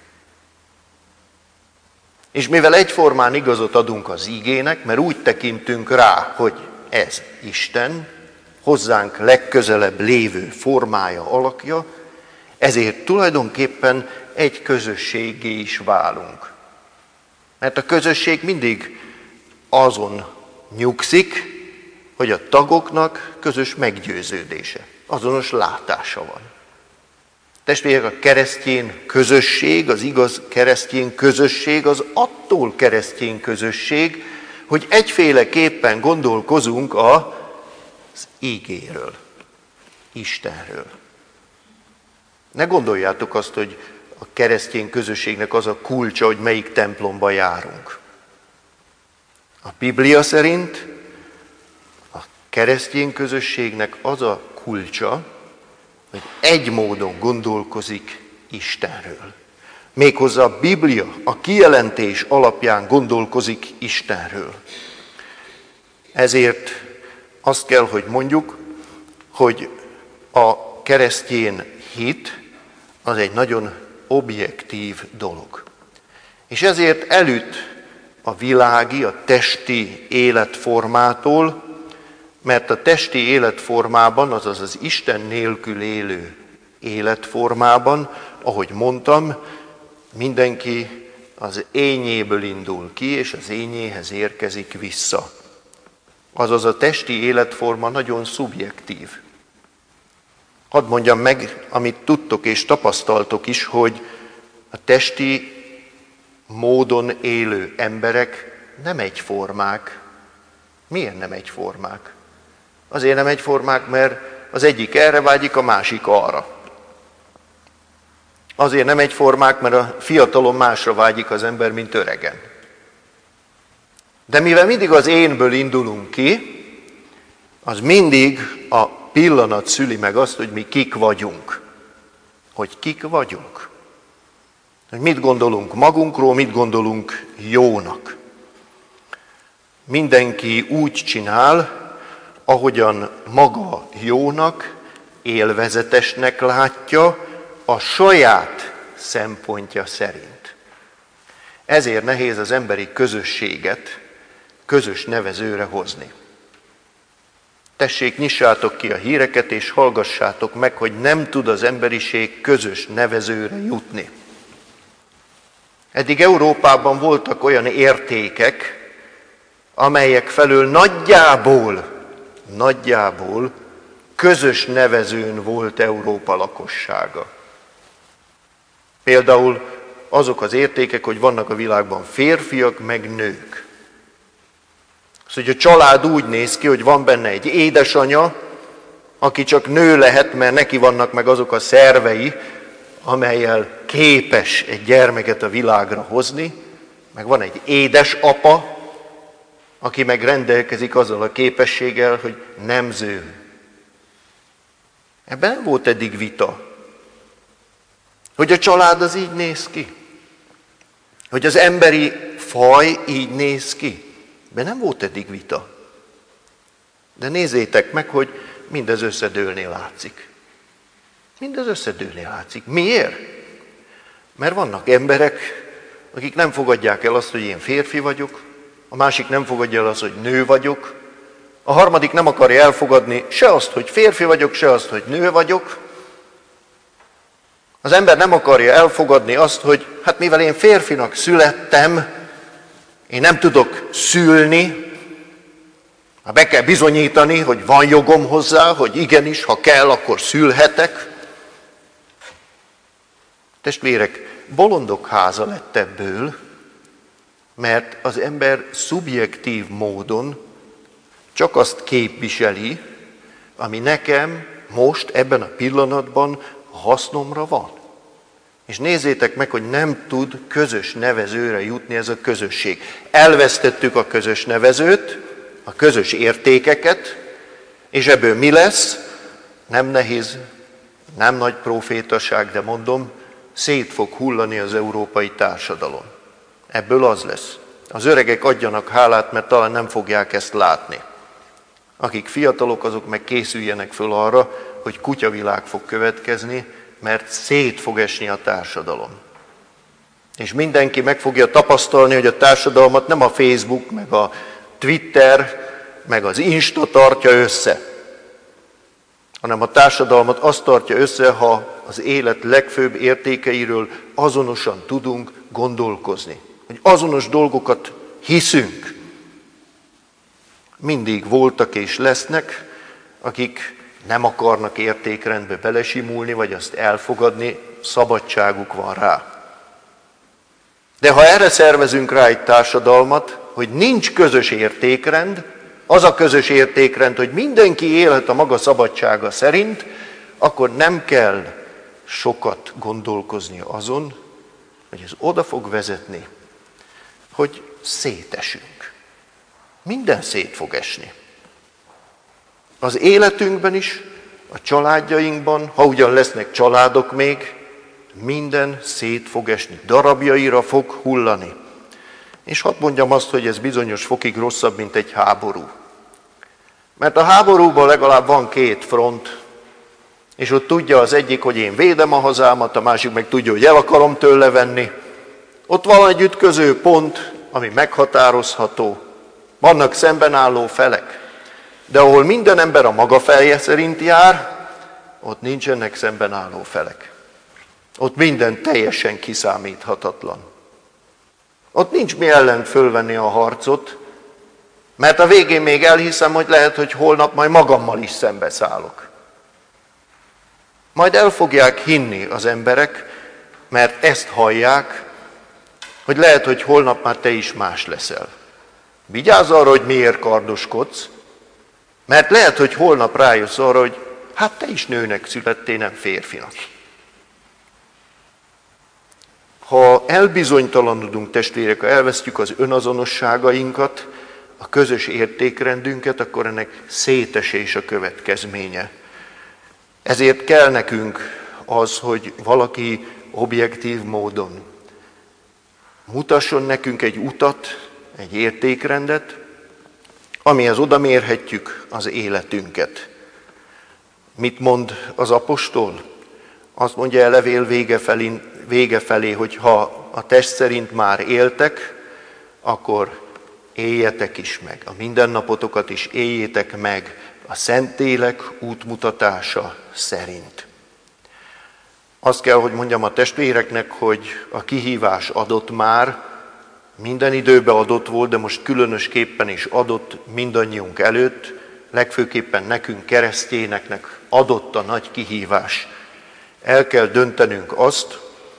És mivel egyformán igazat adunk az igének, mert úgy tekintünk rá, hogy ez Isten, hozzánk legközelebb lévő formája, alakja, ezért tulajdonképpen egy közösségé is válunk. Mert a közösség mindig azon nyugszik, hogy a tagoknak közös meggyőződése, azonos látása van. Testvérek, a keresztény közösség, az igaz keresztény közösség az attól keresztény közösség, hogy egyféleképpen gondolkozunk az igéről, Istenről. Ne gondoljátok azt, hogy a keresztény közösségnek az a kulcsa, hogy melyik templomba járunk. A Biblia szerint a keresztény közösségnek az a kulcsa, hogy egy módon gondolkozik Istenről. Méghozzá a Biblia, a kijelentés alapján gondolkozik Istenről. Ezért azt kell, hogy mondjuk, hogy a keresztény hit az egy nagyon objektív dolog. És ezért elüt a világi, a testi életformától, mert a testi életformában, azaz az Isten nélkül élő életformában, ahogy mondtam, mindenki az ényéből indul ki, és az ényéhez érkezik vissza. Azaz a testi életforma nagyon szubjektív. Hadd mondjam meg, amit tudtok és tapasztaltok is, hogy a testi módon élő emberek nem egyformák. Miért nem egyformák? Azért nem egyformák, mert az egyik erre vágyik, a másik arra. Azért nem egyformák, mert a fiatalon másra vágyik az ember, mint öregen. De mivel mindig az énből indulunk ki, az mindig a pillanat szüli meg azt, hogy mi kik vagyunk. Hogy kik vagyunk. Hogy mit gondolunk magunkról, mit gondolunk jónak. Mindenki úgy csinál, ahogyan maga jónak, élvezetesnek látja, a saját szempontja szerint. Ezért nehéz az emberi közösséget közös nevezőre hozni. Tessék, nyissátok ki a híreket, és hallgassátok meg, hogy nem tud az emberiség közös nevezőre jutni. Eddig Európában voltak olyan értékek, amelyek felől nagyjából, nagyjából közös nevezőn volt Európa lakossága. Például azok az értékek, hogy vannak a világban férfiak meg nők. Az, hogy a család úgy néz ki, hogy van benne egy édesanya, aki csak nő lehet, mert neki vannak meg azok a szervei, amellyel képes egy gyermeket a világra hozni, meg van egy édesapa, aki meg rendelkezik azzal a képességgel, hogy nemző. Ebben nem volt eddig vita. Hogy a család az így néz ki. Hogy az emberi faj így néz ki. Ebben nem volt eddig vita. De nézzétek meg, hogy mindez összedőlni látszik. Mindez összedőlni látszik. Miért? Mert vannak emberek, akik nem fogadják el azt, hogy én férfi vagyok, a másik nem fogadja el azt, hogy nő vagyok, a harmadik nem akarja elfogadni se azt, hogy férfi vagyok, se azt, hogy nő vagyok. Az ember nem akarja elfogadni azt, hogy hát mivel én férfinak születtem, én nem tudok szülni, ha be kell bizonyítani, hogy van jogom hozzá, hogy igenis, ha kell, akkor szülhetek. Testvérek, bolondok háza lett ebből, mert az ember szubjektív módon csak azt képviseli, ami nekem most ebben a pillanatban hasznomra van. És nézzétek meg, hogy nem tud közös nevezőre jutni ez a közösség. Elvesztettük a közös nevezőt, a közös értékeket, és ebből mi lesz? Nem nehéz, nem nagy profétaság, de mondom, szét fog hullani az európai társadalom. Ebből az lesz. Az öregek adjanak hálát, mert talán nem fogják ezt látni. Akik fiatalok, azok meg készüljenek föl arra, hogy kutyavilág fog következni, mert szét fog esni a társadalom. És mindenki meg fogja tapasztalni, hogy a társadalmat nem a Facebook, meg a Twitter, meg az Insta tartja össze, hanem a társadalmat azt tartja össze, ha az élet legfőbb értékeiről azonosan tudunk gondolkozni. Hogy azonos dolgokat hiszünk. Mindig voltak és lesznek, akik nem akarnak értékrendbe belesimulni, vagy azt elfogadni, szabadságuk van rá. De ha erre szervezünk rá egy társadalmat, hogy nincs közös értékrend, az a közös értékrend, hogy mindenki élhet a maga szabadsága szerint, akkor nem kell sokat gondolkozni azon, hogy ez oda fog vezetni, hogy szétesünk. Minden szét fog esni. Az életünkben is, a családjainkban, ha ugyan lesznek családok még, minden szét fog esni, darabjaira fog hullani. És hadd mondjam azt, hogy ez bizonyos fokig rosszabb, mint egy háború. Mert a háborúban legalább van két front, és ott tudja az egyik, hogy én védem a hazámat, a másik meg tudja, hogy el akarom tőle venni. Ott van egy ütköző pont, ami meghatározható. Vannak szemben álló felek. De ahol minden ember a maga felje szerint jár, ott nincsenek szemben álló felek. Ott minden teljesen kiszámíthatatlan. Ott nincs mi ellen fölvenni a harcot, mert a végén még elhiszem, hogy lehet, hogy holnap majd magammal is szembeszállok. Majd el fogják hinni az emberek, mert ezt hallják, hogy lehet, hogy holnap már te is más leszel. Vigyázz arra, hogy miért kardoskodsz, mert lehet, hogy holnap rájössz arra, hogy hát te is nőnek születtél, nem férfinak. Ha elbizonytalanodunk, testvérek, ha elvesztjük az önazonosságainkat, a közös értékrendünket, akkor ennek szétesés a következménye. Ezért kell nekünk az, hogy valaki objektív módon mutasson nekünk egy utat, egy értékrendet, amihez oda mérhetjük az életünket. Mit mond az apostol? Azt mondja a levél vége felé, vége felé, hogy ha a test szerint már éltek, akkor éljetek is meg. A mindennapotokat is éljétek meg a Szentlélek útmutatása szerint. Azt kell, hogy mondjam a testvéreknek, hogy a kihívás adott már, minden időben adott volt, de most különösképpen is adott mindannyiunk előtt, legfőképpen nekünk keresztényeknek adott a nagy kihívás. El kell döntenünk azt,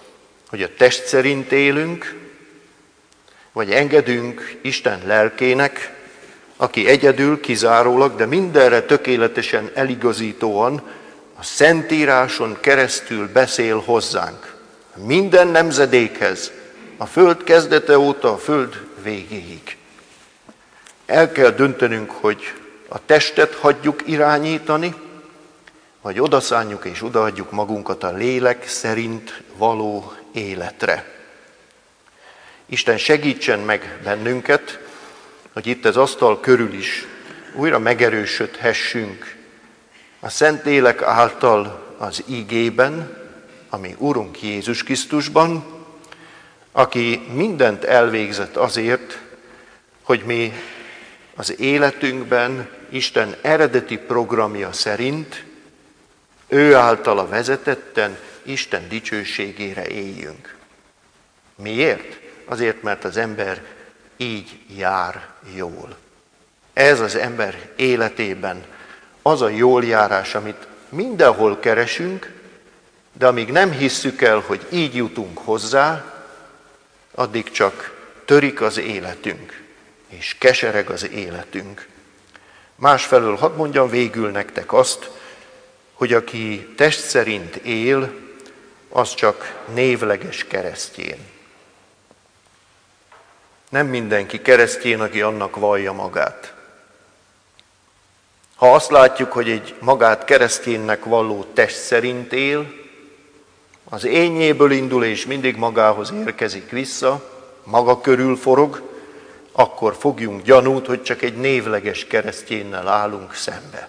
hogy a test szerint élünk, vagy engedünk Isten lelkének, aki egyedül, kizárólag, de mindenre tökéletesen eligazítóan a Szentíráson keresztül beszél hozzánk. Minden nemzedékhez, a föld kezdete óta a föld végéig. El kell döntenünk, hogy a testet hagyjuk irányítani, vagy odaszánjuk és odaadjuk magunkat a lélek szerint való életre. Isten segítsen meg bennünket, hogy itt az asztal körül is újra megerősödhessünk a Szentlélek által az ígében, ami Urunk Jézus Krisztusban, aki mindent elvégzett azért, hogy mi az életünkben Isten eredeti programja szerint ő általa vezetetten Isten dicsőségére éljünk. Miért? Azért, mert az ember így jár jól. Ez az ember életében az a jól járás, amit mindenhol keresünk, de amíg nem hisszük el, hogy így jutunk hozzá, addig csak törik az életünk, és kesereg az életünk. Másfelől hadd mondjam végül nektek azt, hogy aki test szerint él, az csak névleges keresztjén. Nem mindenki keresztjén, aki annak vallja magát. Ha azt látjuk, hogy egy magát keresztjénnek valló test szerint él, az énjéből indul és mindig magához érkezik vissza, maga körül forog, akkor fogjunk gyanút, hogy csak egy névleges keresztjénnel állunk szembe.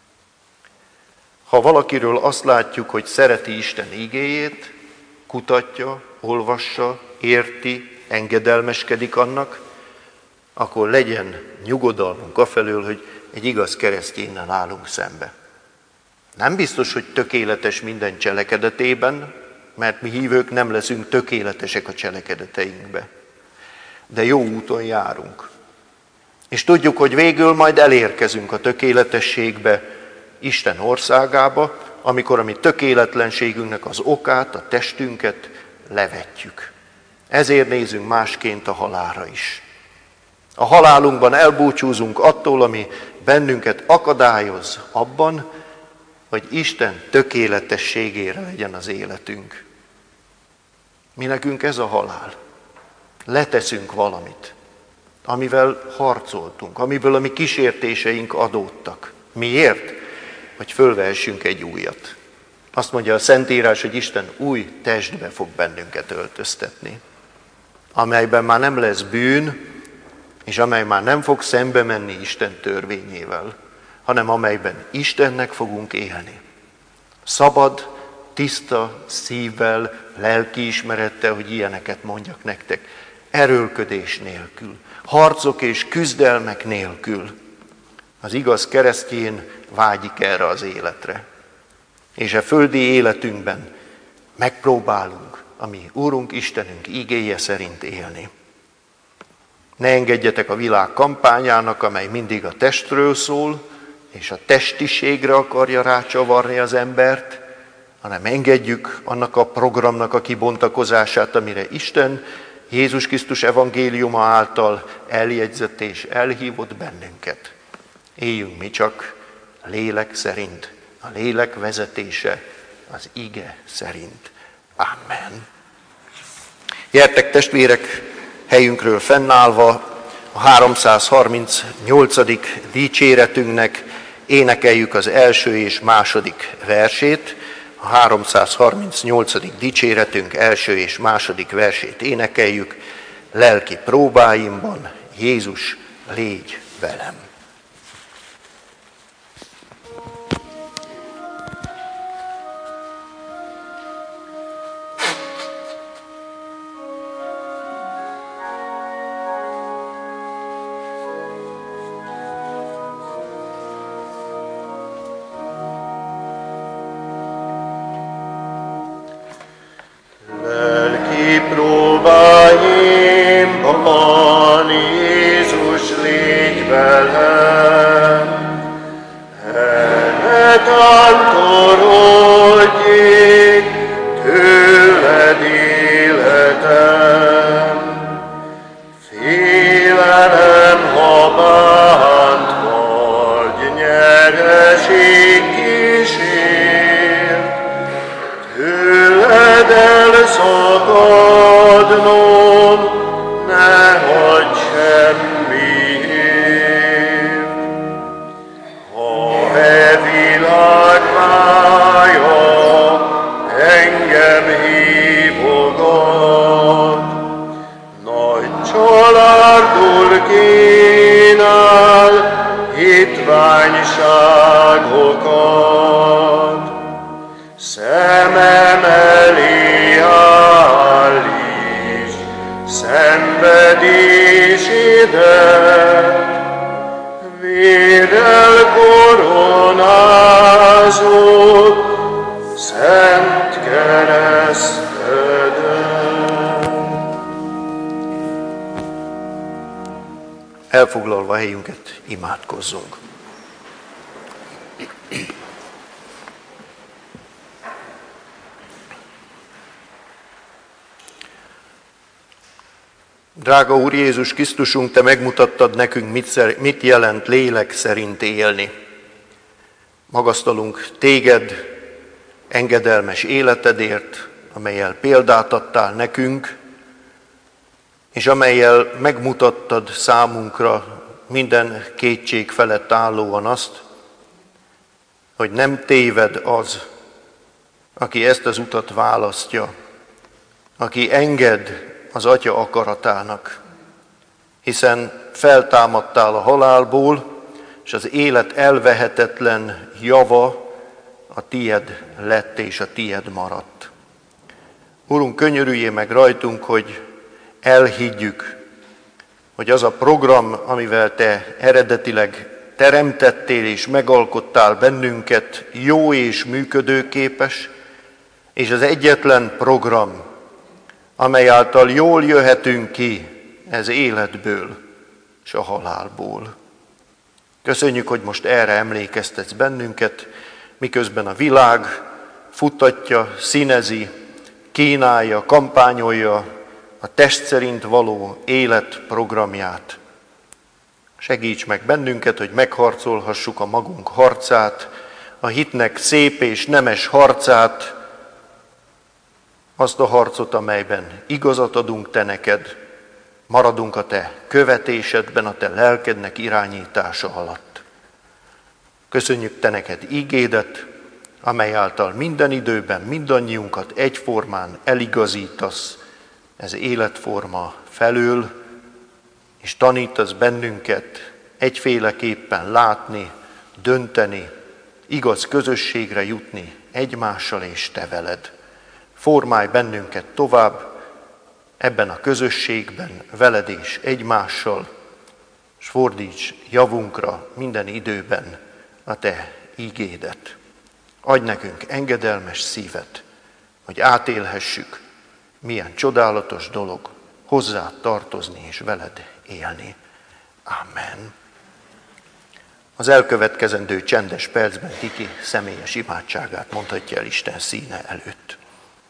Ha valakiről azt látjuk, hogy szereti Isten igéjét, kutatja, olvassa, érti, engedelmeskedik annak, akkor legyen nyugodalmunk afelől, hogy egy igaz keresztjénnel állunk szembe. Nem biztos, hogy tökéletes minden cselekedetében, mert mi hívők nem leszünk tökéletesek a cselekedeteinkbe. De jó úton járunk. És tudjuk, hogy végül majd elérkezünk a tökéletességbe, Isten országába, amikor a mi tökéletlenségünknek az okát, a testünket levetjük. Ezért nézünk másként a halálra is. A halálunkban elbúcsúzunk attól, ami bennünket akadályoz abban, hogy Isten tökéletességére legyen az életünk. Mi nekünk ez a halál. Leteszünk valamit, amivel harcoltunk, amiből a mi kísértéseink adódtak. Miért? Hogy fölvehessünk egy újat. Azt mondja a Szentírás, hogy Isten új testbe fog bennünket öltöztetni, amelyben már nem lesz bűn, és amely már nem fog szembe menni Isten törvényével, hanem amelyben Istennek fogunk élni. Szabad, tiszta szívvel, lelkiismerettel, hogy ilyeneket mondjak nektek, erőlködés nélkül, harcok és küzdelmek nélkül. Az igaz keresztjén vágyik erre az életre. És a földi életünkben megpróbálunk a mi Úrunk Istenünk igéje szerint élni. Ne engedjetek a világ kampányának, amely mindig a testről szól, és a testiségre akarja rácsavarni az embert, hanem engedjük annak a programnak a kibontakozását, amire Isten Jézus Krisztus evangéliuma által eljegyzett és elhívott bennünket. Éljünk mi csak a lélek szerint, a lélek vezetése az ige szerint. Amen. Gyertek testvérek, helyünkről fennállva a háromszázharmincnyolcadik dicséretünknek énekeljük az első és második versét. A háromszázharmincnyolcadik dicséretünk első és második versét énekeljük. Lelki próbáimban, Jézus, légy velem. Tántorodjék, tőled él kínál hitványságokat. Szemem elé állíts szenvedésedet, védel koronázod szent keresztedet. Elfoglalva helyünket, imádkozzunk. Drága Úr Jézus Krisztusunk, Te megmutattad nekünk, mit, mit jelent lélek szerint élni. Magasztalunk Téged engedelmes életedért, amellyel példát adtál nekünk, és amellyel megmutattad számunkra minden kétség felett állóan azt, hogy nem téved az, aki ezt az utat választja, aki enged az Atya akaratának, hiszen feltámadtál a halálból, és az élet elvehetetlen java a tied lett és a tied maradt. Urunk, könyörüljél meg rajtunk, hogy elhiggyük, hogy az a program, amivel Te eredetileg teremtettél és megalkottál bennünket, jó és működőképes, és az egyetlen program, amely által jól jöhetünk ki ez életből és a halálból. Köszönjük, hogy most erre emlékeztetsz bennünket, miközben a világ futtatja, színezi, kínálja, kampányolja a test szerint való élet programját. Segíts meg bennünket, hogy megharcolhassuk a magunk harcát, a hitnek szép és nemes harcát, azt a harcot, amelyben igazat adunk Te neked, maradunk a Te követésedben, a Te lelkednek irányítása alatt. Köszönjük Te neked ígédet, amely által minden időben mindannyiunkat egyformán eligazítasz ez életforma felől, és tanítasz bennünket egyféleképpen látni, dönteni, igaz közösségre jutni egymással és Te veled. Formálj bennünket tovább ebben a közösségben, veled és egymással, és fordíts javunkra minden időben a Te ígédet. Adj nekünk engedelmes szívet, hogy átélhessük, milyen csodálatos dolog hozzád tartozni és veled élni. Amen. Az elkövetkezendő csendes percben Kiki személyes imádságát mondhatja el Isten színe előtt.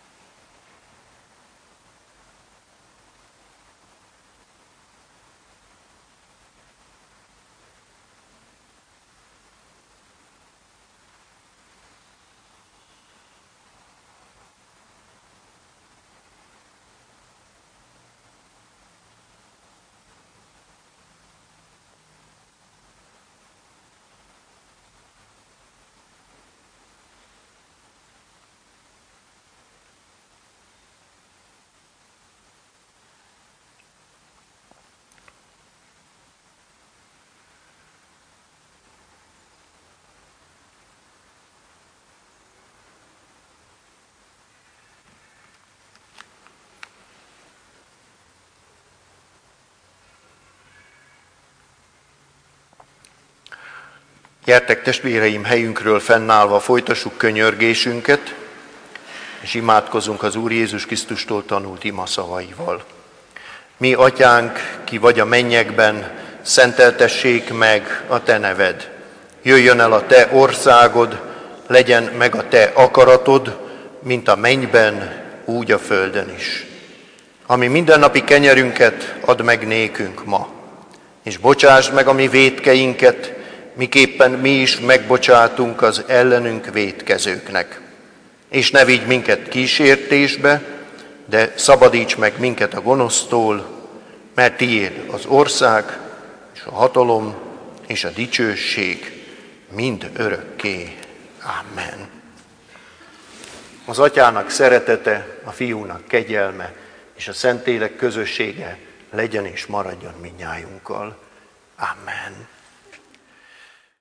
Gyertek testvéreim, helyünkről fennállva folytassuk könyörgésünket, és imádkozunk az Úr Jézus Krisztustól tanult ima szavaival. Mi, Atyánk, ki vagy a mennyekben, szenteltessék meg a Te neved. Jöjjön el a Te országod, legyen meg a Te akaratod, mint a mennyben, úgy a földön is. Ami mindennapi kenyerünket add meg nékünk ma, és bocsásd meg a mi vétkeinket, miképpen mi is megbocsátunk az ellenünk vétkezőknek. És ne vigy minket kísértésbe, de szabadíts meg minket a gonosztól, mert tiéd az ország, és a hatalom, és a dicsőség mind örökké. Amen. Az Atyának szeretete, a Fiúnak kegyelme, és a Szentlélek közössége legyen és maradjon mindnyájunkkal. Amen.